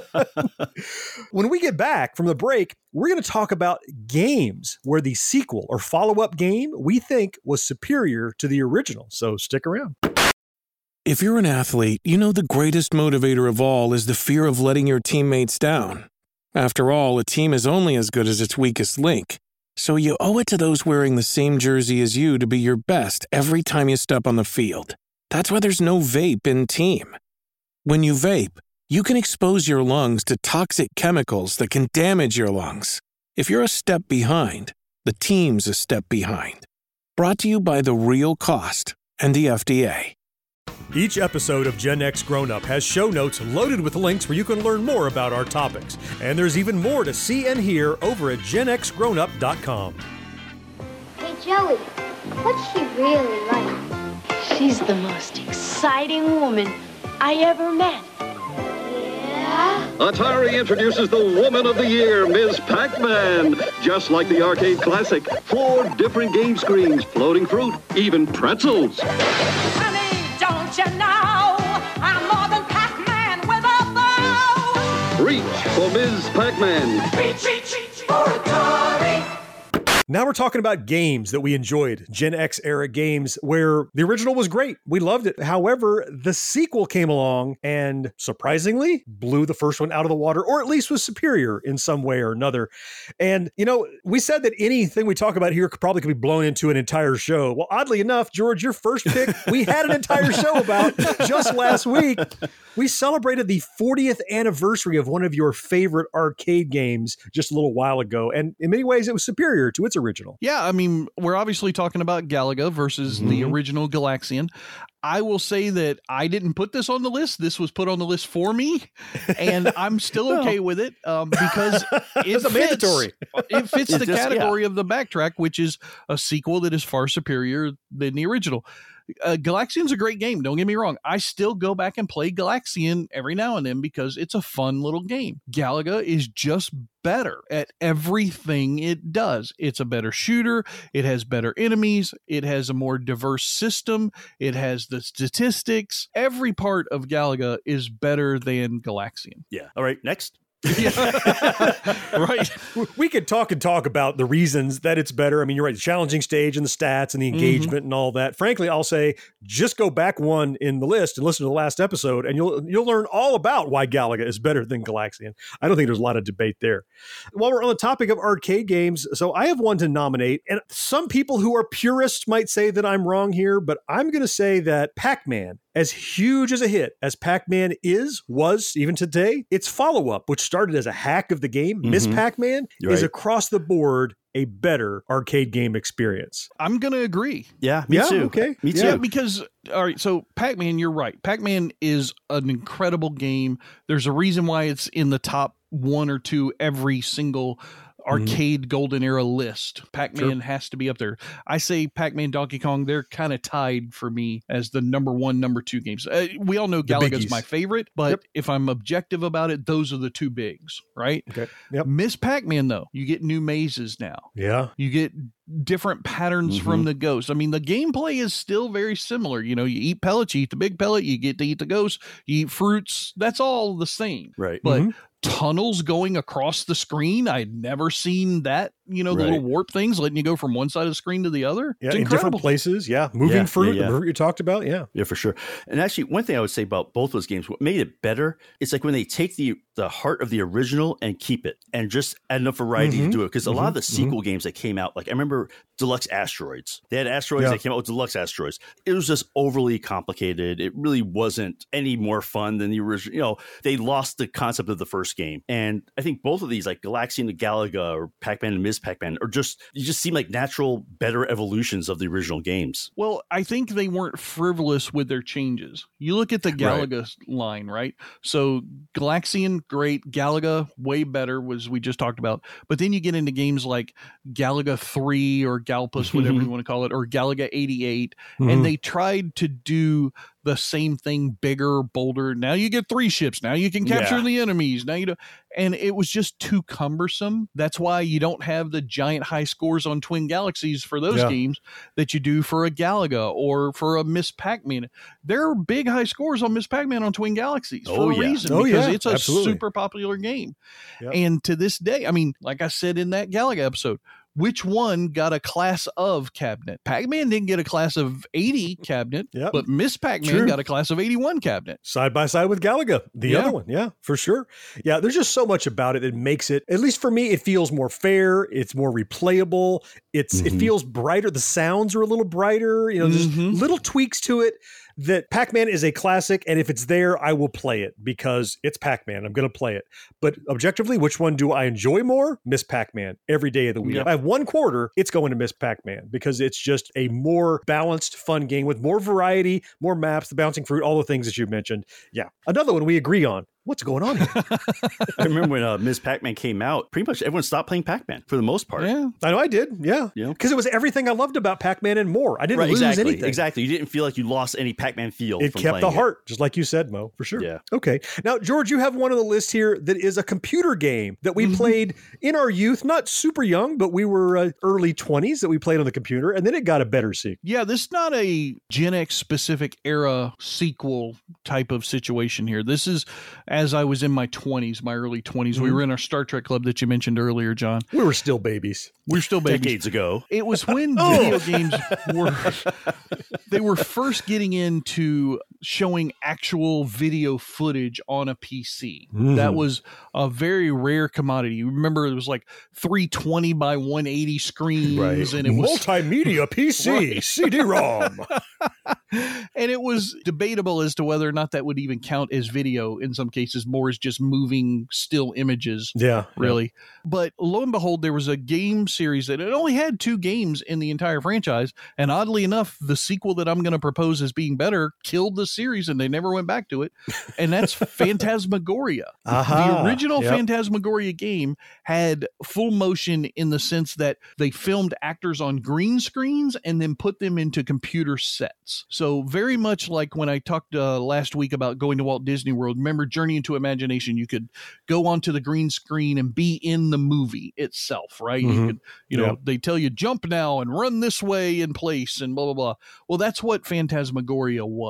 When we get back from the break, we're going to talk about games where the sequel or follow-up game we think was superior to the original. So stick around. If you're an athlete, you know the greatest motivator of all is the fear of letting your teammates down. After all, a team is only as good as its weakest link. So you owe it to those wearing the same jersey as you to be your best every time you step on the field. That's why there's no vape in team. When you vape, you can expose your lungs to toxic chemicals that can damage your lungs. If you're a step behind, the team's a step behind. Brought to you by The Real Cost and the FDA. Each episode of Gen X Grown Up has show notes loaded with links where you can learn more about our topics. And there's even more to see and hear over at genxgrownup.com. Hey, Joey, what's she really like? She's the most exciting woman I ever met. Yeah? Atari introduces the Woman of the Year, Ms. Pac-Man. Just like the arcade classic, 4 different game screens, floating fruit, even pretzels. Don't you know I'm more than Pac-Man with a bow? Reach for Ms. Pac-Man. Reach for Atari. Now we're talking about games that we enjoyed, Gen X era games where the original was great. We loved it. However, the sequel came along and surprisingly blew the first one out of the water, or at least was superior in some way or another. And, we said that anything we talk about here could be blown into an entire show. Well, oddly enough, George, your first pick, we had an entire show about just last week. We celebrated the 40th anniversary of one of your favorite arcade games just a little while ago. And in many ways, it was superior to its original. Yeah, I mean, we're obviously talking about Galaga versus the original Galaxian. I will say that I didn't put this on the list. This was put on the list for me, and I'm still okay with it because it's mandatory. It fits the category of the Backtrack, which is a sequel that is far superior than the original. Galaxian's a great game. Don't get me wrong. I still go back and play Galaxian every now and then because it's a fun little game. Galaga is just better at everything it does. It's a better shooter. It has better enemies. It has a more diverse system. It has the statistics. Every part of Galaga is better than Galaxian. Yeah. All right. Next. Right. We could talk about the reasons that it's better. I mean, you're right. The challenging stage and the stats and the engagement and all that. Frankly, I'll say just go back one in the list and listen to the last episode, and you'll learn all about why Galaga is better than Galaxian. I don't think there's a lot of debate there. While we're on the topic of arcade games, so I have one to nominate, and some people who are purists might say that I'm wrong here, but I'm going to say that Pac-Man, as huge as a hit as Pac-Man was even today, its follow-up, which started as a hack of the game, Miss Pac-Man, is across the board a better arcade game experience. I'm going to agree. Yeah, me too. Okay. Me too. Yeah, because, all right, so Pac-Man, you're right. Pac-Man is an incredible game. There's a reason why it's in the top 1 or 2 every single arcade golden era list. Pac-Man has to be up there. I say Pac-Man, Donkey Kong, they're kind of tied for me as the number 1, number 2 games. We all know Galaga's my favorite, but if I'm objective about it, those are the 2 bigs, right? Okay. Yep. Miss Pac-Man, though, you get new mazes now. Yeah. You get different patterns from the ghost. I mean, the gameplay is still very similar. You know, you eat pellets, you eat the big pellet, you get to eat the ghost, you eat fruits. That's all the same. Right. But tunnels going across the screen, I'd never seen that. You know, the little warp things letting you go from one side of the screen to the other. Yeah, it's in incredible. different places. Yeah. Moving fruit, the fruit you talked about. Yeah. Yeah, for sure. And actually, one thing I would say about both those games, what made it better, it's like when they take the heart of the original and keep it and just add enough variety to do it. Because a lot of the sequel games that came out, like I remember Deluxe Asteroids. They had Asteroids, they came out with Deluxe Asteroids. It was just overly complicated. It really wasn't any more fun than the original. You know, they lost the concept of the first game. And I think both of these, like Galaxian and Galaga or Pac-Man and Ms. Pac-Man, are just, you just seem like natural, better evolutions of the original games. Well, I think they weren't frivolous with their changes. You look at the Galaga line, right? So Galaxian, great. Galaga, way better, was we just talked about. But then you get into games like Galaga 3 or Galpus, whatever you want to call it, or Galaga 88, and they tried to do the same thing, bigger, bolder. Now you get 3 ships. Now you can capture the enemies. Now you do, and it was just too cumbersome. That's why you don't have the giant high scores on Twin Galaxies for those games that you do for a Galaga or for a Miss Pac-Man. There are big high scores on Miss Pac-Man on Twin Galaxies for a reason, because it's a super popular game. And to this day, I mean, like I said in that Galaga episode, which one got a class of cabinet? Pac-Man didn't get a class of 80 cabinet, but Miss Pac-Man got a class of 81 cabinet. Side by side with Galaga, the other one. Yeah, for sure. Yeah, there's just so much about it that makes it, at least for me, it feels more fair. It's more replayable. It feels brighter. The sounds are a little brighter. You know, there's little tweaks to it. That Pac-Man is a classic, and if it's there, I will play it because it's Pac-Man. I'm going to play it. But objectively, which one do I enjoy more? Miss Pac-Man every day of the week. If I have 1 quarter, it's going to Miss Pac-Man because it's just a more balanced, fun game with more variety, more maps, the bouncing fruit, all the things that you mentioned. Yeah. Another one we agree on. What's going on here? I remember when Ms. Pac-Man came out, pretty much everyone stopped playing Pac-Man for the most part. Yeah, I know I did. Yeah. Because it was everything I loved about Pac-Man and more. I didn't lose anything. Exactly. You didn't feel like you lost any Pac-Man feel. It kept the heart, just like you said, Mo, for sure. Yeah. Okay. Now, George, you have one on the list here that is a computer game that we played in our youth, not super young, but we were early 20s that we played on the computer, and then it got a better sequel. Yeah, this is not a Gen X specific era sequel type of situation here. This is, as I was in my early 20s. We were in our Star Trek club that you mentioned earlier, John. We were still babies. We were still babies. Decades ago. It was when video games were first getting into showing actual video footage on a PC. That was a very rare commodity. You remember it was like 320 by 180 screens, and it was multimedia PC, CD-ROM. And it was debatable as to whether or not that would even count as video in some cases, more as just moving still images. Yeah. Really. But lo and behold, there was a game series that it only had 2 games in the entire franchise. And oddly enough, the sequel that I'm going to propose as being better killed the series and they never went back to it. And that's Phantasmagoria. The original Phantasmagoria game had full motion in the sense that they filmed actors on green screens and then put them into computer sets. So very much like when I talked last week about going to Walt Disney World, remember Journey into Imagination, you could go onto the green screen and be in the movie itself, right? You could, you know, they tell you jump now and run this way in place and blah, blah, blah. Well, that's what Phantasmagoria was. The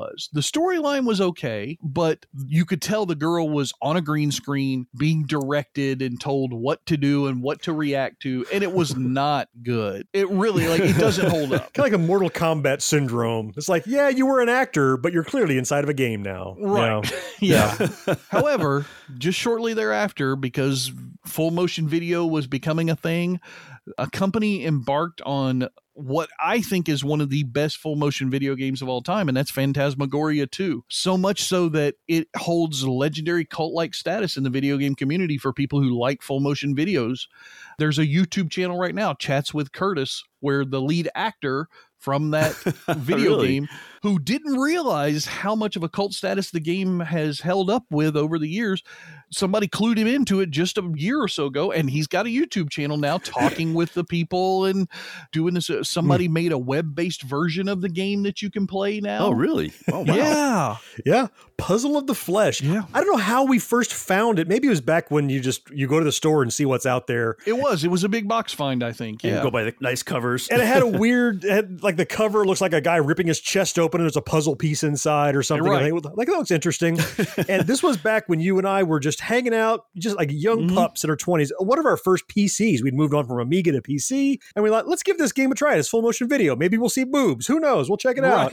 storyline was okay, but you could tell the girl was on a green screen being directed and told what to do and what to react to, and it was not good. It really, it doesn't hold up. Kind of like a Mortal Kombat syndrome. It's like, yeah, you were an actor, but you're clearly inside of a game now. Right. Yeah. However, just shortly thereafter, because full motion video was becoming a thing, a company embarked on what I think is one of the best full motion video games of all time, and that's Phantasmagoria 2. So much so that it holds legendary cult-like status in the video game community for people who like full motion videos. There's a YouTube channel right now, Chats with Curtis, where the lead actor from that video game, who didn't realize how much of a cult status the game has held up with over the years, somebody clued him into it just a year or so ago, and he's got a YouTube channel now talking with the people and doing this. Somebody made a web-based version of the game that you can play now. Oh, really? Oh, wow. Yeah. Yeah. Puzzle of the Flesh. Yeah. I don't know how we first found it. Maybe it was back when you go to the store and see what's out there. It was a big box find, I think. Yeah. You go by the nice covers. And it had like the cover looks like a guy ripping his chest open and there's a puzzle piece inside or something. Right. Like, that looks interesting. And this was back when you and I were just hanging out, just like young pups in our 20s. One of our first PCs, we'd moved on from Amiga to PC, and we thought, let's give this game a try. It's full motion video. Maybe we'll see boobs. Who knows? We'll check it out.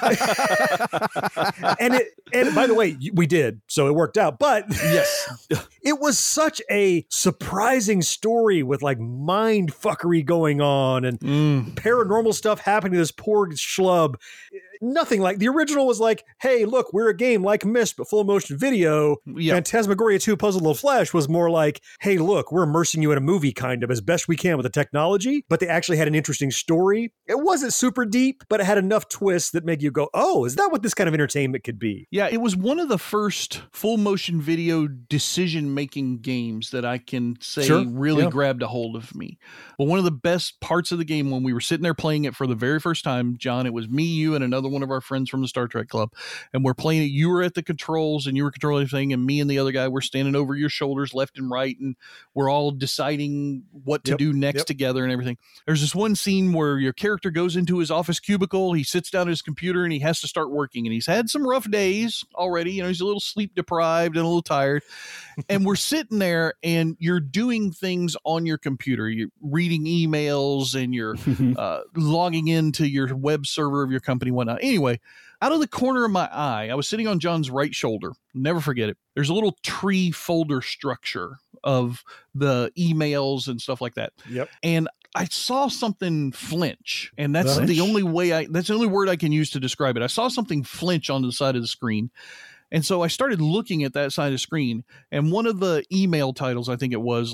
And by the way, we did, so it worked out. But yes, it was such a surprising story with like mind fuckery going on and paranormal stuff happening to this poor schlub. Nothing like the original was like, hey, look, we're a game like Myst, but full motion video. Yep. Phantasmagoria 2 Puzzle of the Flesh was more like, hey, look, we're immersing you in a movie kind of as best we can with the technology, but they actually had an interesting story. It wasn't super deep, but it had enough twists that make you go, oh, is that what this kind of entertainment could be? Yeah, it was one of the first full motion video decision-making games that I can say really grabbed a hold of me. But one of the best parts of the game when we were sitting there playing it for the very first time, John, it was me, you, and another one of our friends from the Star Trek Club, and we're playing it. You were at the controls and you were controlling everything, and me and the other guy were standing over your shoulders left and right, and we're all deciding what to do next together and everything. There's this one scene where your character goes into his office cubicle, he sits down at his computer, and he has to start working, and he's had some rough days already. He's a little sleep deprived and a little tired, and we're sitting there, and you're doing things on your computer. You're reading emails, and you're logging into your web server of your company, whatnot. Anyway, out of the corner of my eye, I was sitting on John's right shoulder. Never forget it. There's a little tree folder structure of the emails and stuff like that. Yep. And I saw something flinch, and that's the only word I can use to describe it. I saw something flinch on the side of the screen. And so I started looking at that side of the screen, and one of the email titles, I think it was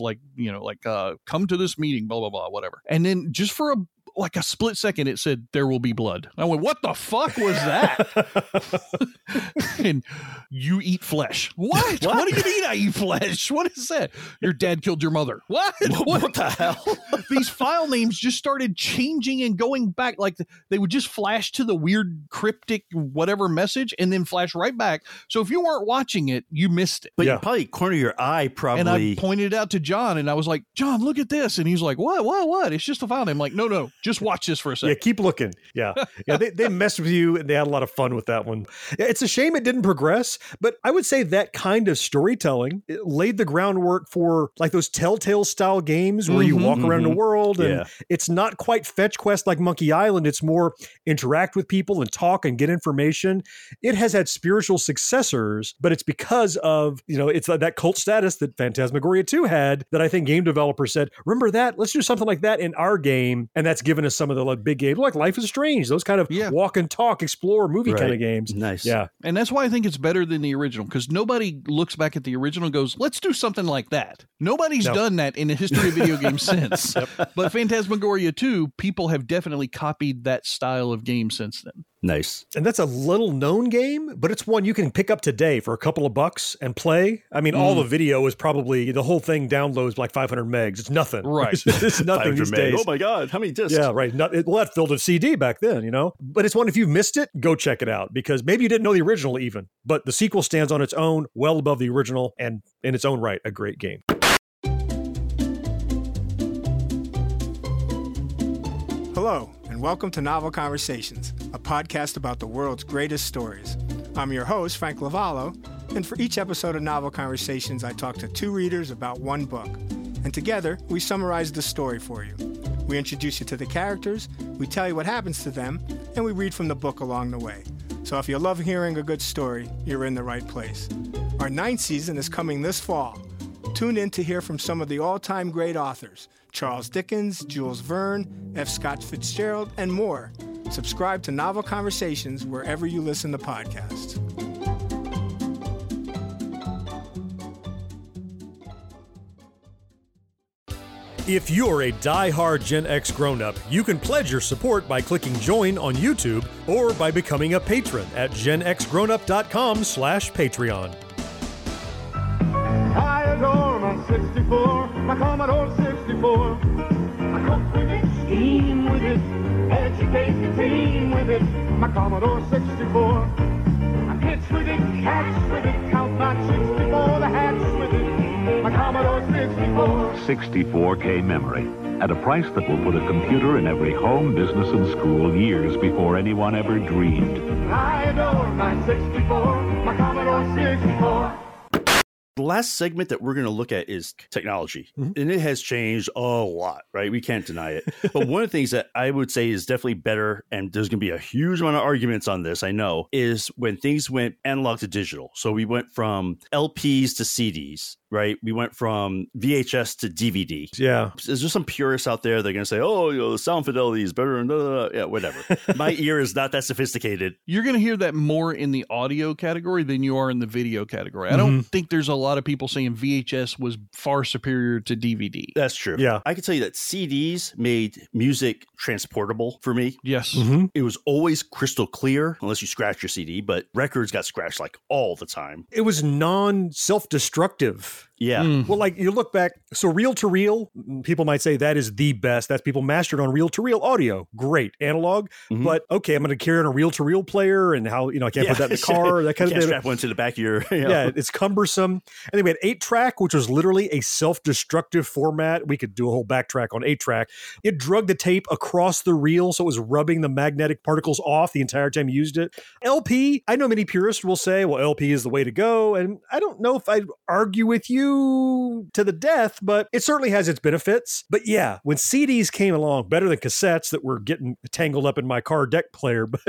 come to this meeting, blah, blah, blah, whatever. And then just for a split second, it said, there will be blood. I went, what the fuck was that? And you eat flesh. What do you mean I eat flesh? What is that? Your dad killed your mother. What? What the hell? These file names just started changing and going back. Like they would just flash to the weird cryptic whatever message and then flash right back. So if you weren't watching it, you missed it. But you probably corner your eye probably. And I pointed it out to John, and I was like, John, look at this. And he's like, what? It's just a file name. I'm like, no. Just watch this for a second. Yeah, keep looking. Yeah. They messed with you, and they had a lot of fun with that one. It's a shame it didn't progress, but I would say that kind of storytelling laid the groundwork for like those Telltale style games where you walk around the world, and it's not quite fetch quest like Monkey Island. It's more interact with people and talk and get information. It has had spiritual successors, but it's because of, it's that cult status that Phantasmagoria 2 had that I think game developers said, remember that? Let's do something like that in our game. And that's given us some of the big games like Life is Strange, those kind of walk and talk, explore movie kind of games. Nice. Yeah. And that's why I think it's better than the original, because nobody looks back at the original and goes, let's do something like that. Nobody's done that in the history of video games since. But Phantasmagoria 2, people have definitely copied that style of game since then. Nice. And that's a little known game, but it's one you can pick up today for a couple of bucks and play. I mean, all the video is probably, the whole thing downloads like 500 megs. It's nothing. Right. It's nothing these days. Oh my God. How many discs? Yeah, right. That filled a CD back then, But it's one, if you've missed it, go check it out, because maybe you didn't know the original even, but the sequel stands on its own, well above the original, and in its own right, a great game. Hello, and welcome to Novel Conversations, a podcast about the world's greatest stories. I'm your host, Frank Lavallo, and for each episode of Novel Conversations, I talk to two readers about one book. And together, we summarize the story for you. We introduce you to the characters, we tell you what happens to them, and we read from the book along the way. So if you love hearing a good story, you're in the right place. Our 9th season is coming this fall. Tune in to hear from some of the all-time great authors, Charles Dickens, Jules Verne, F. Scott Fitzgerald, and more. Subscribe to Novel Conversations wherever you listen to podcasts. If you're a die-hard Gen X grown-up, you can pledge your support by clicking join on YouTube or by becoming a patron at genxgrownup.com/Patreon. I adore my 64, my Commodore 64. I cook with it, steam with it, educate the team with it, my Commodore 64. I pitch with it, catch with it, count my chips before the hatch with it, my Commodore 64. 64K memory at a price that will put a computer in every home, business, and school years before anyone ever dreamed. I adore my 64, my Commodore 64. The last segment that we're going to look at is technology, and it has changed a lot, right? We can't deny it. But one of the things that I would say is definitely better, and there's going to be a huge amount of arguments on this, I know, is when things went analog to digital. So we went from LPs to CDs, right? We went from VHS to DVD. Yeah. Is there some purists out there that are going to say, oh, the sound fidelity is better, and yeah, whatever. My ear is not that sophisticated. You're going to hear that more in the audio category than you are in the video category. I don't think there's a lot of people saying VHS was far superior to DVD. That's true. Yeah. I can tell you that CDs made music transportable for me. Yes. It was always crystal clear, unless you scratch your CD, but records got scratched like all the time. It was non-self-destructive. Yeah. Well, like you look back, so reel-to-reel, people might say that is the best. That's people mastered on reel-to-reel audio. Great. Analog. But okay, I'm going to carry on a reel-to-reel player and how, I can't put that in the car. That kind of thing. Strap one to the back of your... Yeah, it's cumbersome. And then we had 8-track, which was literally a self-destructive format. We could do a whole backtrack on 8-track. It drug the tape across the reel, so it was rubbing the magnetic particles off the entire time you used it. LP, I know many purists will say, well, LP is the way to go. And I don't know if I'd argue with you to the death, but it certainly has its benefits. But yeah, when CDs came along, better than cassettes that were getting tangled up in my car deck player. But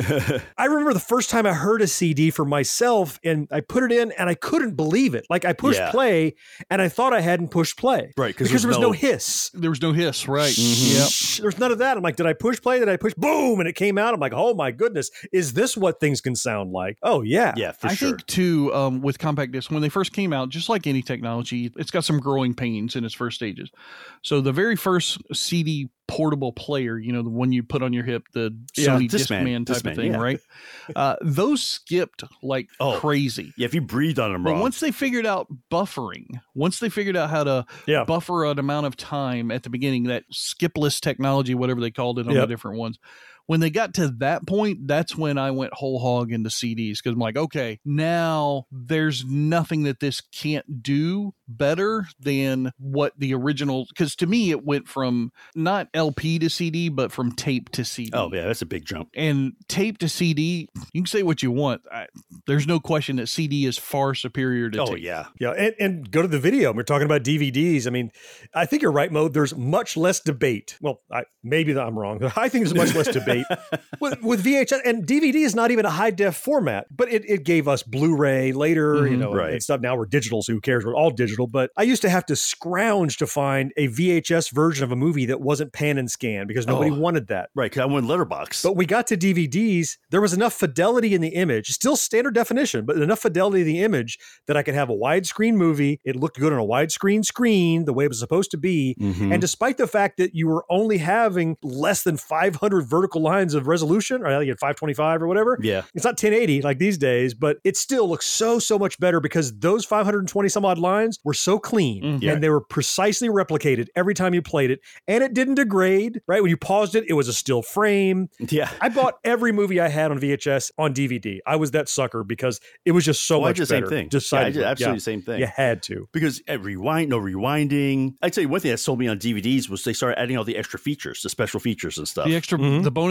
I remember the first time I heard a CD for myself and I put it in and I couldn't believe it. Like I pushed play and I thought I hadn't pushed play. Right. Because there was no hiss. There was no hiss, right. Yep. There's none of that. I'm like, did I push play? Did I push? Boom. And it came out. I'm like, oh my goodness. Is this what things can sound like? Oh yeah. Yeah, for I sure. think too, with compact discs, when they first came out, just like any technology, it's got some growing pains in its first stages. So the very first CD portable player, the one you put on your hip, the Sony Discman type of thing, right? Those skipped like crazy. Yeah, if you breathed on them but wrong. once they figured out buffering, once they figured out how to buffer an amount of time at the beginning, that skipless technology, whatever they called it on the different ones, when they got to that point, that's when I went whole hog into CDs because I'm like, okay, now there's nothing that this can't do better than what the original, because to me it went from not LP to CD but from tape to CD. Oh yeah, that's a big jump. And tape to CD, you can say what you want, there's no question that CD is far superior to tape. Yeah and go to the video. We're talking about DVDs. I mean, I think you're right, Mo. There's much less debate. Well, maybe I'm wrong. I think there's much less debate with VHS, and DVD is not even a high def format, but it gave us Blu-ray later, and stuff. Now we're digital, so who cares? We're all digital. But I used to have to scrounge to find a VHS version of a movie that wasn't pan and scan because nobody wanted that. Right, because I went letterbox. But we got to DVDs. There was enough fidelity in the image, still standard definition, but enough fidelity in the image that I could have a widescreen movie. It looked good on a widescreen screen, the way it was supposed to be. And despite the fact that you were only having less than 500 vertical lines of resolution, or you had 525 or whatever. Yeah. It's not 1080 like these days, but it still looks so much better because those 520 some odd lines were so clean and they were precisely replicated every time you played it. And it didn't degrade, right? When you paused it, it was a still frame. Yeah. I bought every movie I had on VHS on DVD. I was that sucker because it was just so much better. Same thing. I did absolutely the same thing. You had to. Because no rewinding. I'd tell you one thing that sold me on DVDs was they started adding all the extra features, the special features and stuff. The bonus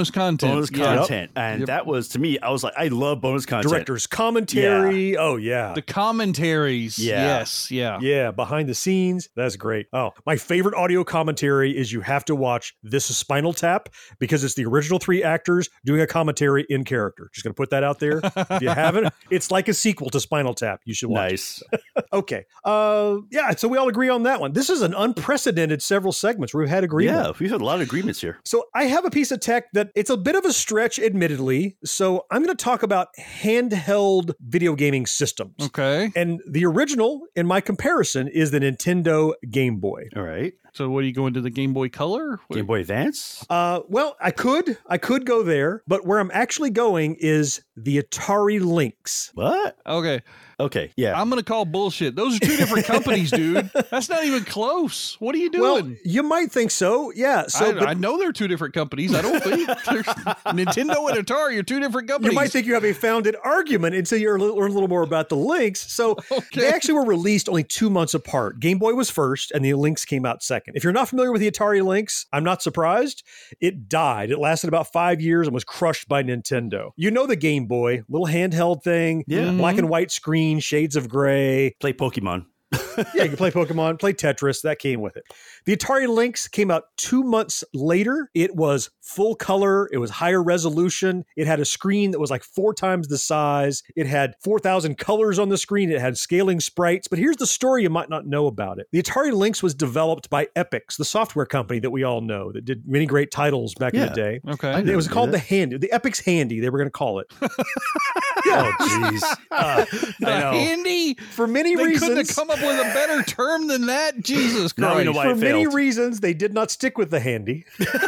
bonus content. Bonus content. And that was, to me, I was like, I love bonus content. Director's commentary. Yeah. Oh, yeah. The commentaries. Yeah. Yes. Yeah. Yeah. Behind the scenes. That's great. Oh, my favorite audio commentary is you have to watch This Is Spinal Tap because it's the original 3 actors doing a commentary in character. Just going to put that out there. If you haven't, it's like a sequel to Spinal Tap. You should watch it. Okay. Yeah. So we all agree on that one. This is an unprecedented several segments where we've had agreement. Yeah. We've had a lot of agreements here. So I have a piece of tech that it's a bit of a stretch, admittedly. So I'm going to talk about handheld video gaming systems. Okay. And the original, in my comparison, is the Nintendo Game Boy. All right. So what are you going to the Game Boy Color? Game Boy Advance? Well, I could go there, but where I'm actually going is the Atari Lynx. What? Okay, yeah. I'm going to call bullshit. Those are 2 different companies, dude. That's not even close. What are you doing? Well, you might think so, yeah. So I know they're 2 different companies. I don't think Nintendo and Atari are 2 different companies. You might think you have a founded argument until you learn a little more about the Lynx. So they actually were released only 2 months apart. Game Boy was first, and the Lynx came out second. If you're not familiar with the Atari Lynx, I'm not surprised. It died. It lasted about 5 years and was crushed by Nintendo. You know the Game Boy, little handheld thing, black and white screen, shades of gray. Play Pokemon. Yeah, you can play Pokemon, play Tetris. That came with it. The Atari Lynx came out 2 months later. It was full color. It was higher resolution. It had a screen that was like 4 times the size. It had 4,000 colors on the screen. It had scaling sprites. But here's the story you might not know about it. The Atari Lynx was developed by Epyx, the software company that we all know that did many great titles back in the day. Okay. It was called the Epyx Handy. They were going to call it. Oh, jeez. The Handy? For many reasons. They couldn't have come up with a better term than that? Jesus Christ. Now we know why it failed. For many reasons, they did not stick with the Handy.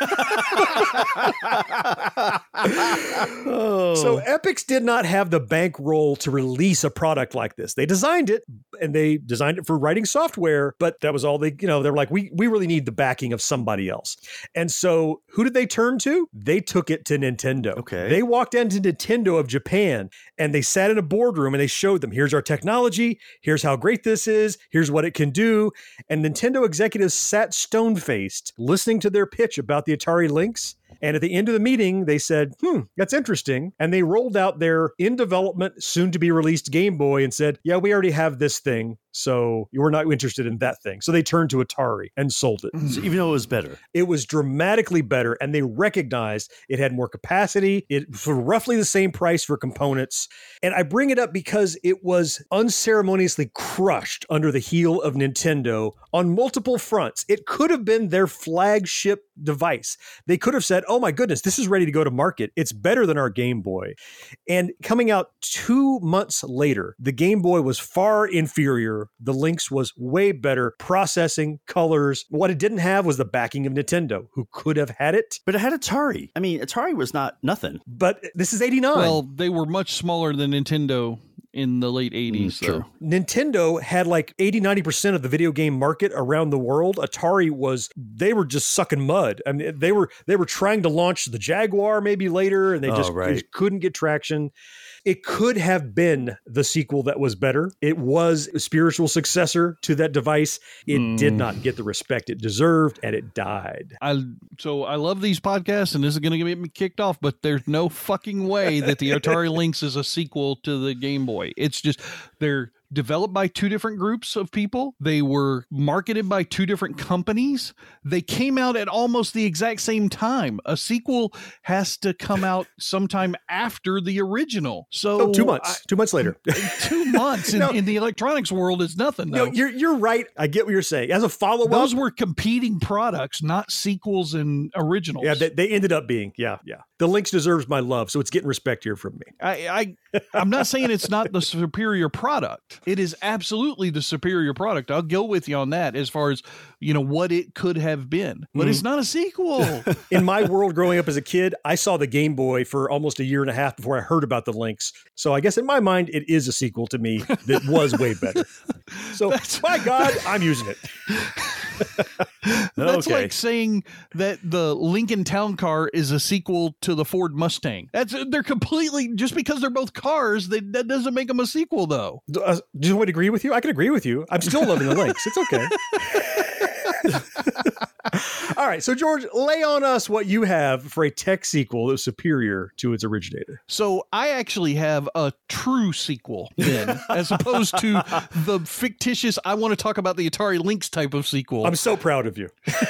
So Epyx did not have the bankroll to release a product like this. They designed it, and they designed it for writing software, but that was all they were like, we really need the backing of somebody else. And so who did they turn to? They took it to Nintendo. Okay. They walked into Nintendo of Japan, and they sat in a boardroom, and they showed them, here's our technology, here's how great this is, here's what it can do. And Nintendo executives sat stone-faced listening to their pitch about the Atari Lynx. And at the end of the meeting, they said, that's interesting. And they rolled out their in-development, soon-to-be-released Game Boy and said, yeah, we already have this thing, so we're not interested in that thing. So they turned to Atari and sold it. So even though it was better? It was dramatically better, and they recognized it had more capacity. It for roughly the same price for components. And I bring it up because it was unceremoniously crushed under the heel of Nintendo on multiple fronts. It could have been their flagship device. They could have said, oh my goodness, this is ready to go to market. It's better than our Game Boy. And coming out 2 months later, the Game Boy was far inferior. The Lynx was way better. Processing, colors. What it didn't have was the backing of Nintendo, who could have had it. But it had Atari. I mean, Atari was not nothing. But this is 89. Well, they were much smaller than Nintendo in the late 80s. True. Nintendo had like 80-90% of the video game market around the world. Atari they were just sucking mud. I mean, they were trying to launch the Jaguar maybe later, and they just couldn't get traction. It could have been the sequel that was better. It was a spiritual successor to that device. It did not get the respect it deserved, and it died. So I love these podcasts, and this is going to get me kicked off, but there's no fucking way that the Atari Lynx is a sequel to the Game Boy. It's just, they're developed by 2 different groups of people. They were marketed by 2 different companies. They came out at almost the exact same time. A sequel has to come out sometime after the original. So 2 months. 2 months later. 2 months in the electronics world is nothing. No, you're right. I get what you're saying. As a follow-up, those were competing products, not sequels and originals. Yeah, they ended up being. Yeah. The Lynx deserves my love, so it's getting respect here from me. I'm not saying it's not the superior product. It is absolutely the superior product. I'll go with you on that as far as, what it could have been. But it's not a sequel. In my world growing up as a kid, I saw the Game Boy for almost a year and a half before I heard about the Lynx. So I guess in my mind, it is a sequel to me that was way better. So, by God, I'm using it. That's like saying that the Lincoln Town Car is a sequel to the Ford Mustang. They're completely, just because they're both cars, that doesn't make them a sequel, though. Do you want to agree with you? I can agree with you. I'm still loving the Lynx. It's okay. All All right, so George, lay on us what you have for a tech sequel that's superior to its originator. So I actually have a true sequel then, as opposed to the fictitious, I want to talk about the Atari Lynx type of sequel. I'm so proud of you.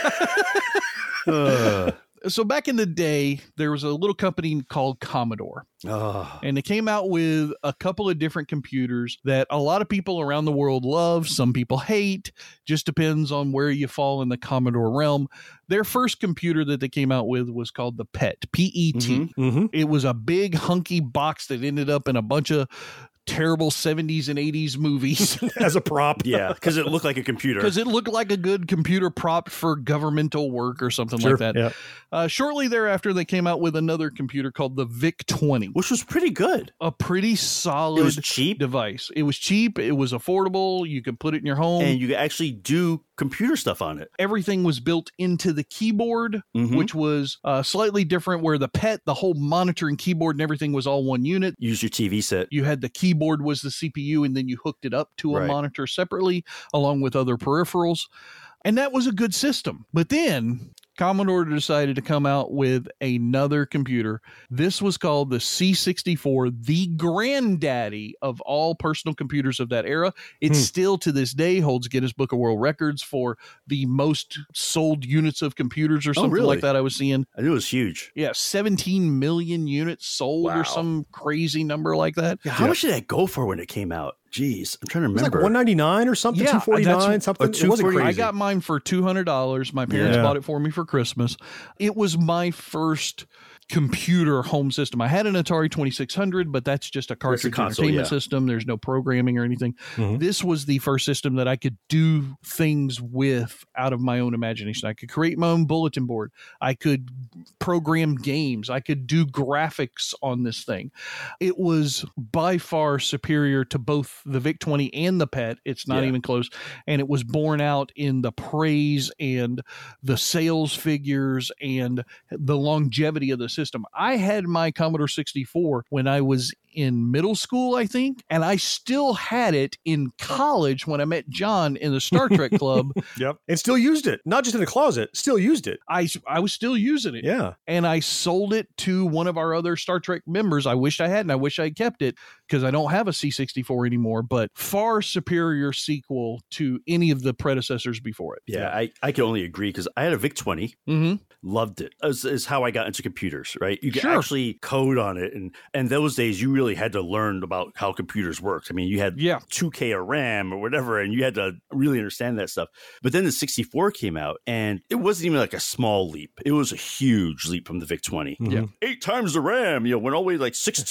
So back in the day, there was a little company called Commodore. And they came out with a couple of different computers that a lot of people around the world love. Some people hate. Just depends on where you fall in the Commodore realm. Their first computer that they came out with was called the PET, P-E-T. It was a big hunky box that ended up in a bunch of terrible 70s and 80s movies as a prop. Yeah, because it looked like a computer. Because it looked like a good computer prop for governmental work or something like that. Yeah. Shortly thereafter, they came out with another computer called the VIC-20, which was pretty good. A pretty solid It was cheap device. It was cheap. It was affordable. You could put it in your home. And you could actually do computer stuff on it. Everything was built into the keyboard, which was slightly different, where the PET, the whole monitor and keyboard and everything was all one unit. Use your TV set. You had the keyboard was the CPU, and then you hooked it up to a monitor separately along with other peripherals. And that was a good system. But then Commodore decided to come out with another computer. This was called the C64, the granddaddy of all personal computers of that era. It still to this day holds Guinness Book of World Records for the most sold units of computers or something like that I was seeing. I knew it was huge. Yeah, 17 million units sold or some crazy number like that. Yeah, how much did that go for when it came out? Jeez, I'm trying to remember. It was like $199 or something, Yeah, $249, something. It wasn't crazy. I got mine for $200. My parents bought it for me for Christmas. It was my first computer home system. I had an Atari 2600, but that's just a cartridge entertainment system. There's no programming or anything. This was the first system that I could do things with out of my own imagination. I could create my own bulletin board. I could program games. I could do graphics on this thing. It was by far superior to both the VIC-20 and the PET. It's not even close. And it was borne out in the praise and the sales figures and the longevity of the system. I had my Commodore 64 when I was in middle school, I think, and I still had it in college when I met John in the Star Trek Club. And still used it. Not just in the closet, still used it. I was still using it. Yeah. And I sold it to one of our other Star Trek members. I wish I had, and I wish I had kept it because I don't have a C64 anymore, but far superior sequel to any of the predecessors before it. Yeah, I can only agree because I had a VIC-20. Loved it. Is how I got into computers, right? You could actually code on it. And those days, you really had to learn about how computers worked. I mean, you had 2K of RAM or whatever, and you had to really understand that stuff. But then the 64 came out, and it wasn't even like a small leap. It was a huge leap from the VIC-20. 8 times the RAM, went all the way to like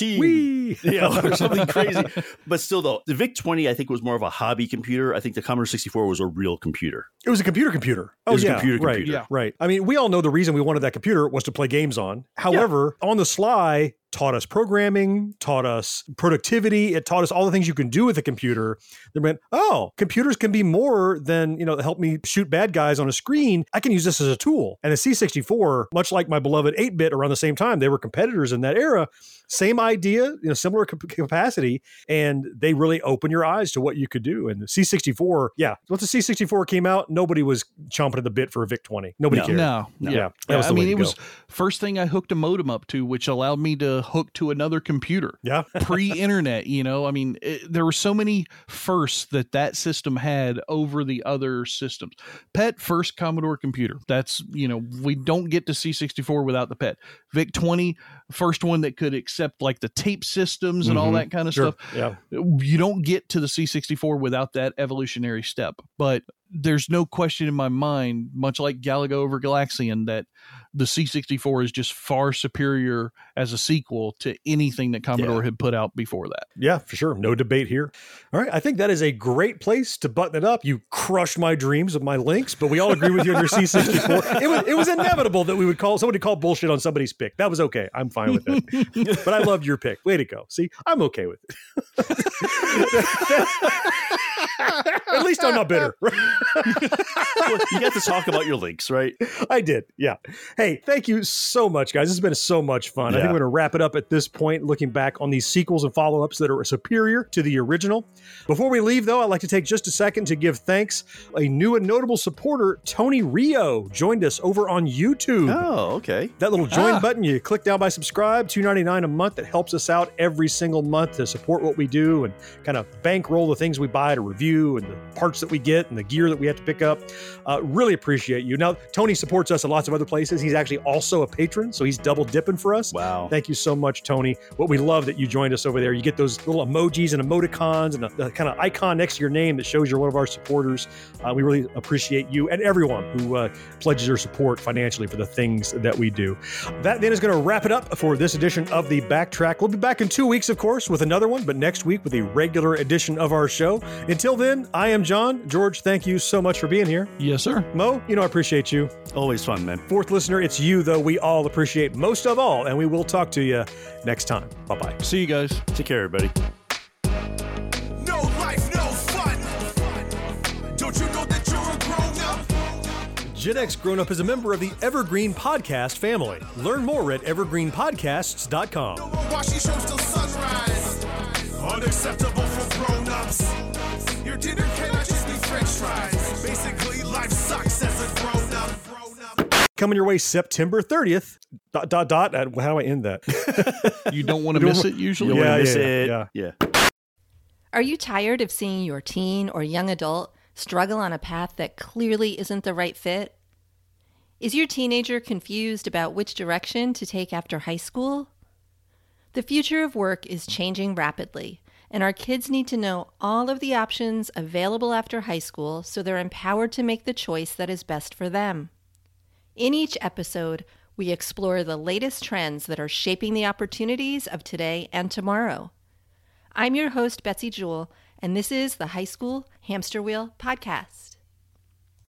16. Or something crazy. But still, though, the VIC-20, I think, was more of a hobby computer. I think the Commodore 64 was a real computer. It was a computer. It was a computer. Right. I mean, we all know the reason we wanted that computer was to play games on. However, on the sly, taught us programming, taught us productivity. It taught us all the things you can do with a computer. They went, oh, computers can be more than, help me shoot bad guys on a screen. I can use this as a tool. And the C64, much like my beloved 8-bit around the same time, they were competitors in that era. Same idea, similar capacity. And they really opened your eyes to what you could do. And the C64, once the C64 came out, nobody was chomping at the bit for a VIC-20. Nobody cared. No. Yeah. That was the way to it go. was first thing I hooked a modem up to, which allowed me to hook to another computer. Pre-internet, there were so many firsts that system had over the other systems. PET, first Commodore computer. That's, we don't get to C64 without the PET. VIC-20, first one that could accept like the tape systems and all that kind of stuff. Yeah. You don't get to the C64 without that evolutionary step. But there's no question in my mind, much like Galaga over Galaxian, that the C64 is just far superior as a sequel to anything that Commodore had put out before that. Yeah, for sure. No debate here. All right. I think that is a great place to button it up. You crushed my dreams of my Lynx, but we all agree with you on your C64. It was inevitable that somebody called bullshit on somebody's pick. That was okay. I'm fine with it. But I loved your pick. Way to go. See, I'm okay with it. At least I'm not bitter. Well, you got to talk about your links, right? I did. Yeah. Hey, thank you so much, guys. This has been so much fun. Yeah. I think we're going to wrap it up at this point, looking back on these sequels and follow-ups that are superior to the original. Before we leave, though, I'd like to take just a second to give thanks. A new and notable supporter, Tony Rio, joined us over on YouTube. Oh, okay. That little join button, you click down by subscribe, $2.99 a month. That helps us out every single month to support what we do and kind of bankroll the things we buy to review and the parts that we get and the gear that we have to pick up. Really appreciate you. Now, Tony supports us in lots of other places. He's actually also a patron, so he's double dipping for us. Wow. Thank you so much, Tony. What we love that you joined us over there. You get those little emojis and emoticons and the kind of icon next to your name that shows you're one of our supporters. We really appreciate you and everyone who pledges their support financially for the things that we do. That then is going to wrap it up for this edition of The Backtrack. We'll be back in 2 weeks, of course, with another one, but next week with a regular edition of our show. Until then, I am John. George, thank you so much for being here. Yes, sir. Mo, I appreciate you. Always fun, man. Fourth listener, it's you, though, we all appreciate most of all, and we will talk to you next time. Bye-bye. See you guys. Take care, everybody. No life, no fun. Don't you know that you're a grown-up? Gen X Grown Up is a member of the Evergreen Podcast family. Learn more at evergreenpodcasts.com. While she shows till sunrise. Unacceptable for grown-ups. Your dinner cannot just be french fries. Basically, life sucks as a grown-up. Coming your way September 30th. ... How do I end that? You don't want to miss it usually? Yeah. Are you tired of seeing your teen or young adult struggle on a path that clearly isn't the right fit? Is your teenager confused about which direction to take after high school? The future of work is changing rapidly, and our kids need to know all of the options available after high school so they're empowered to make the choice that is best for them. In each episode, we explore the latest trends that are shaping the opportunities of today and tomorrow. I'm your host, Betsy Jewell, and this is the High School Hamster Wheel Podcast.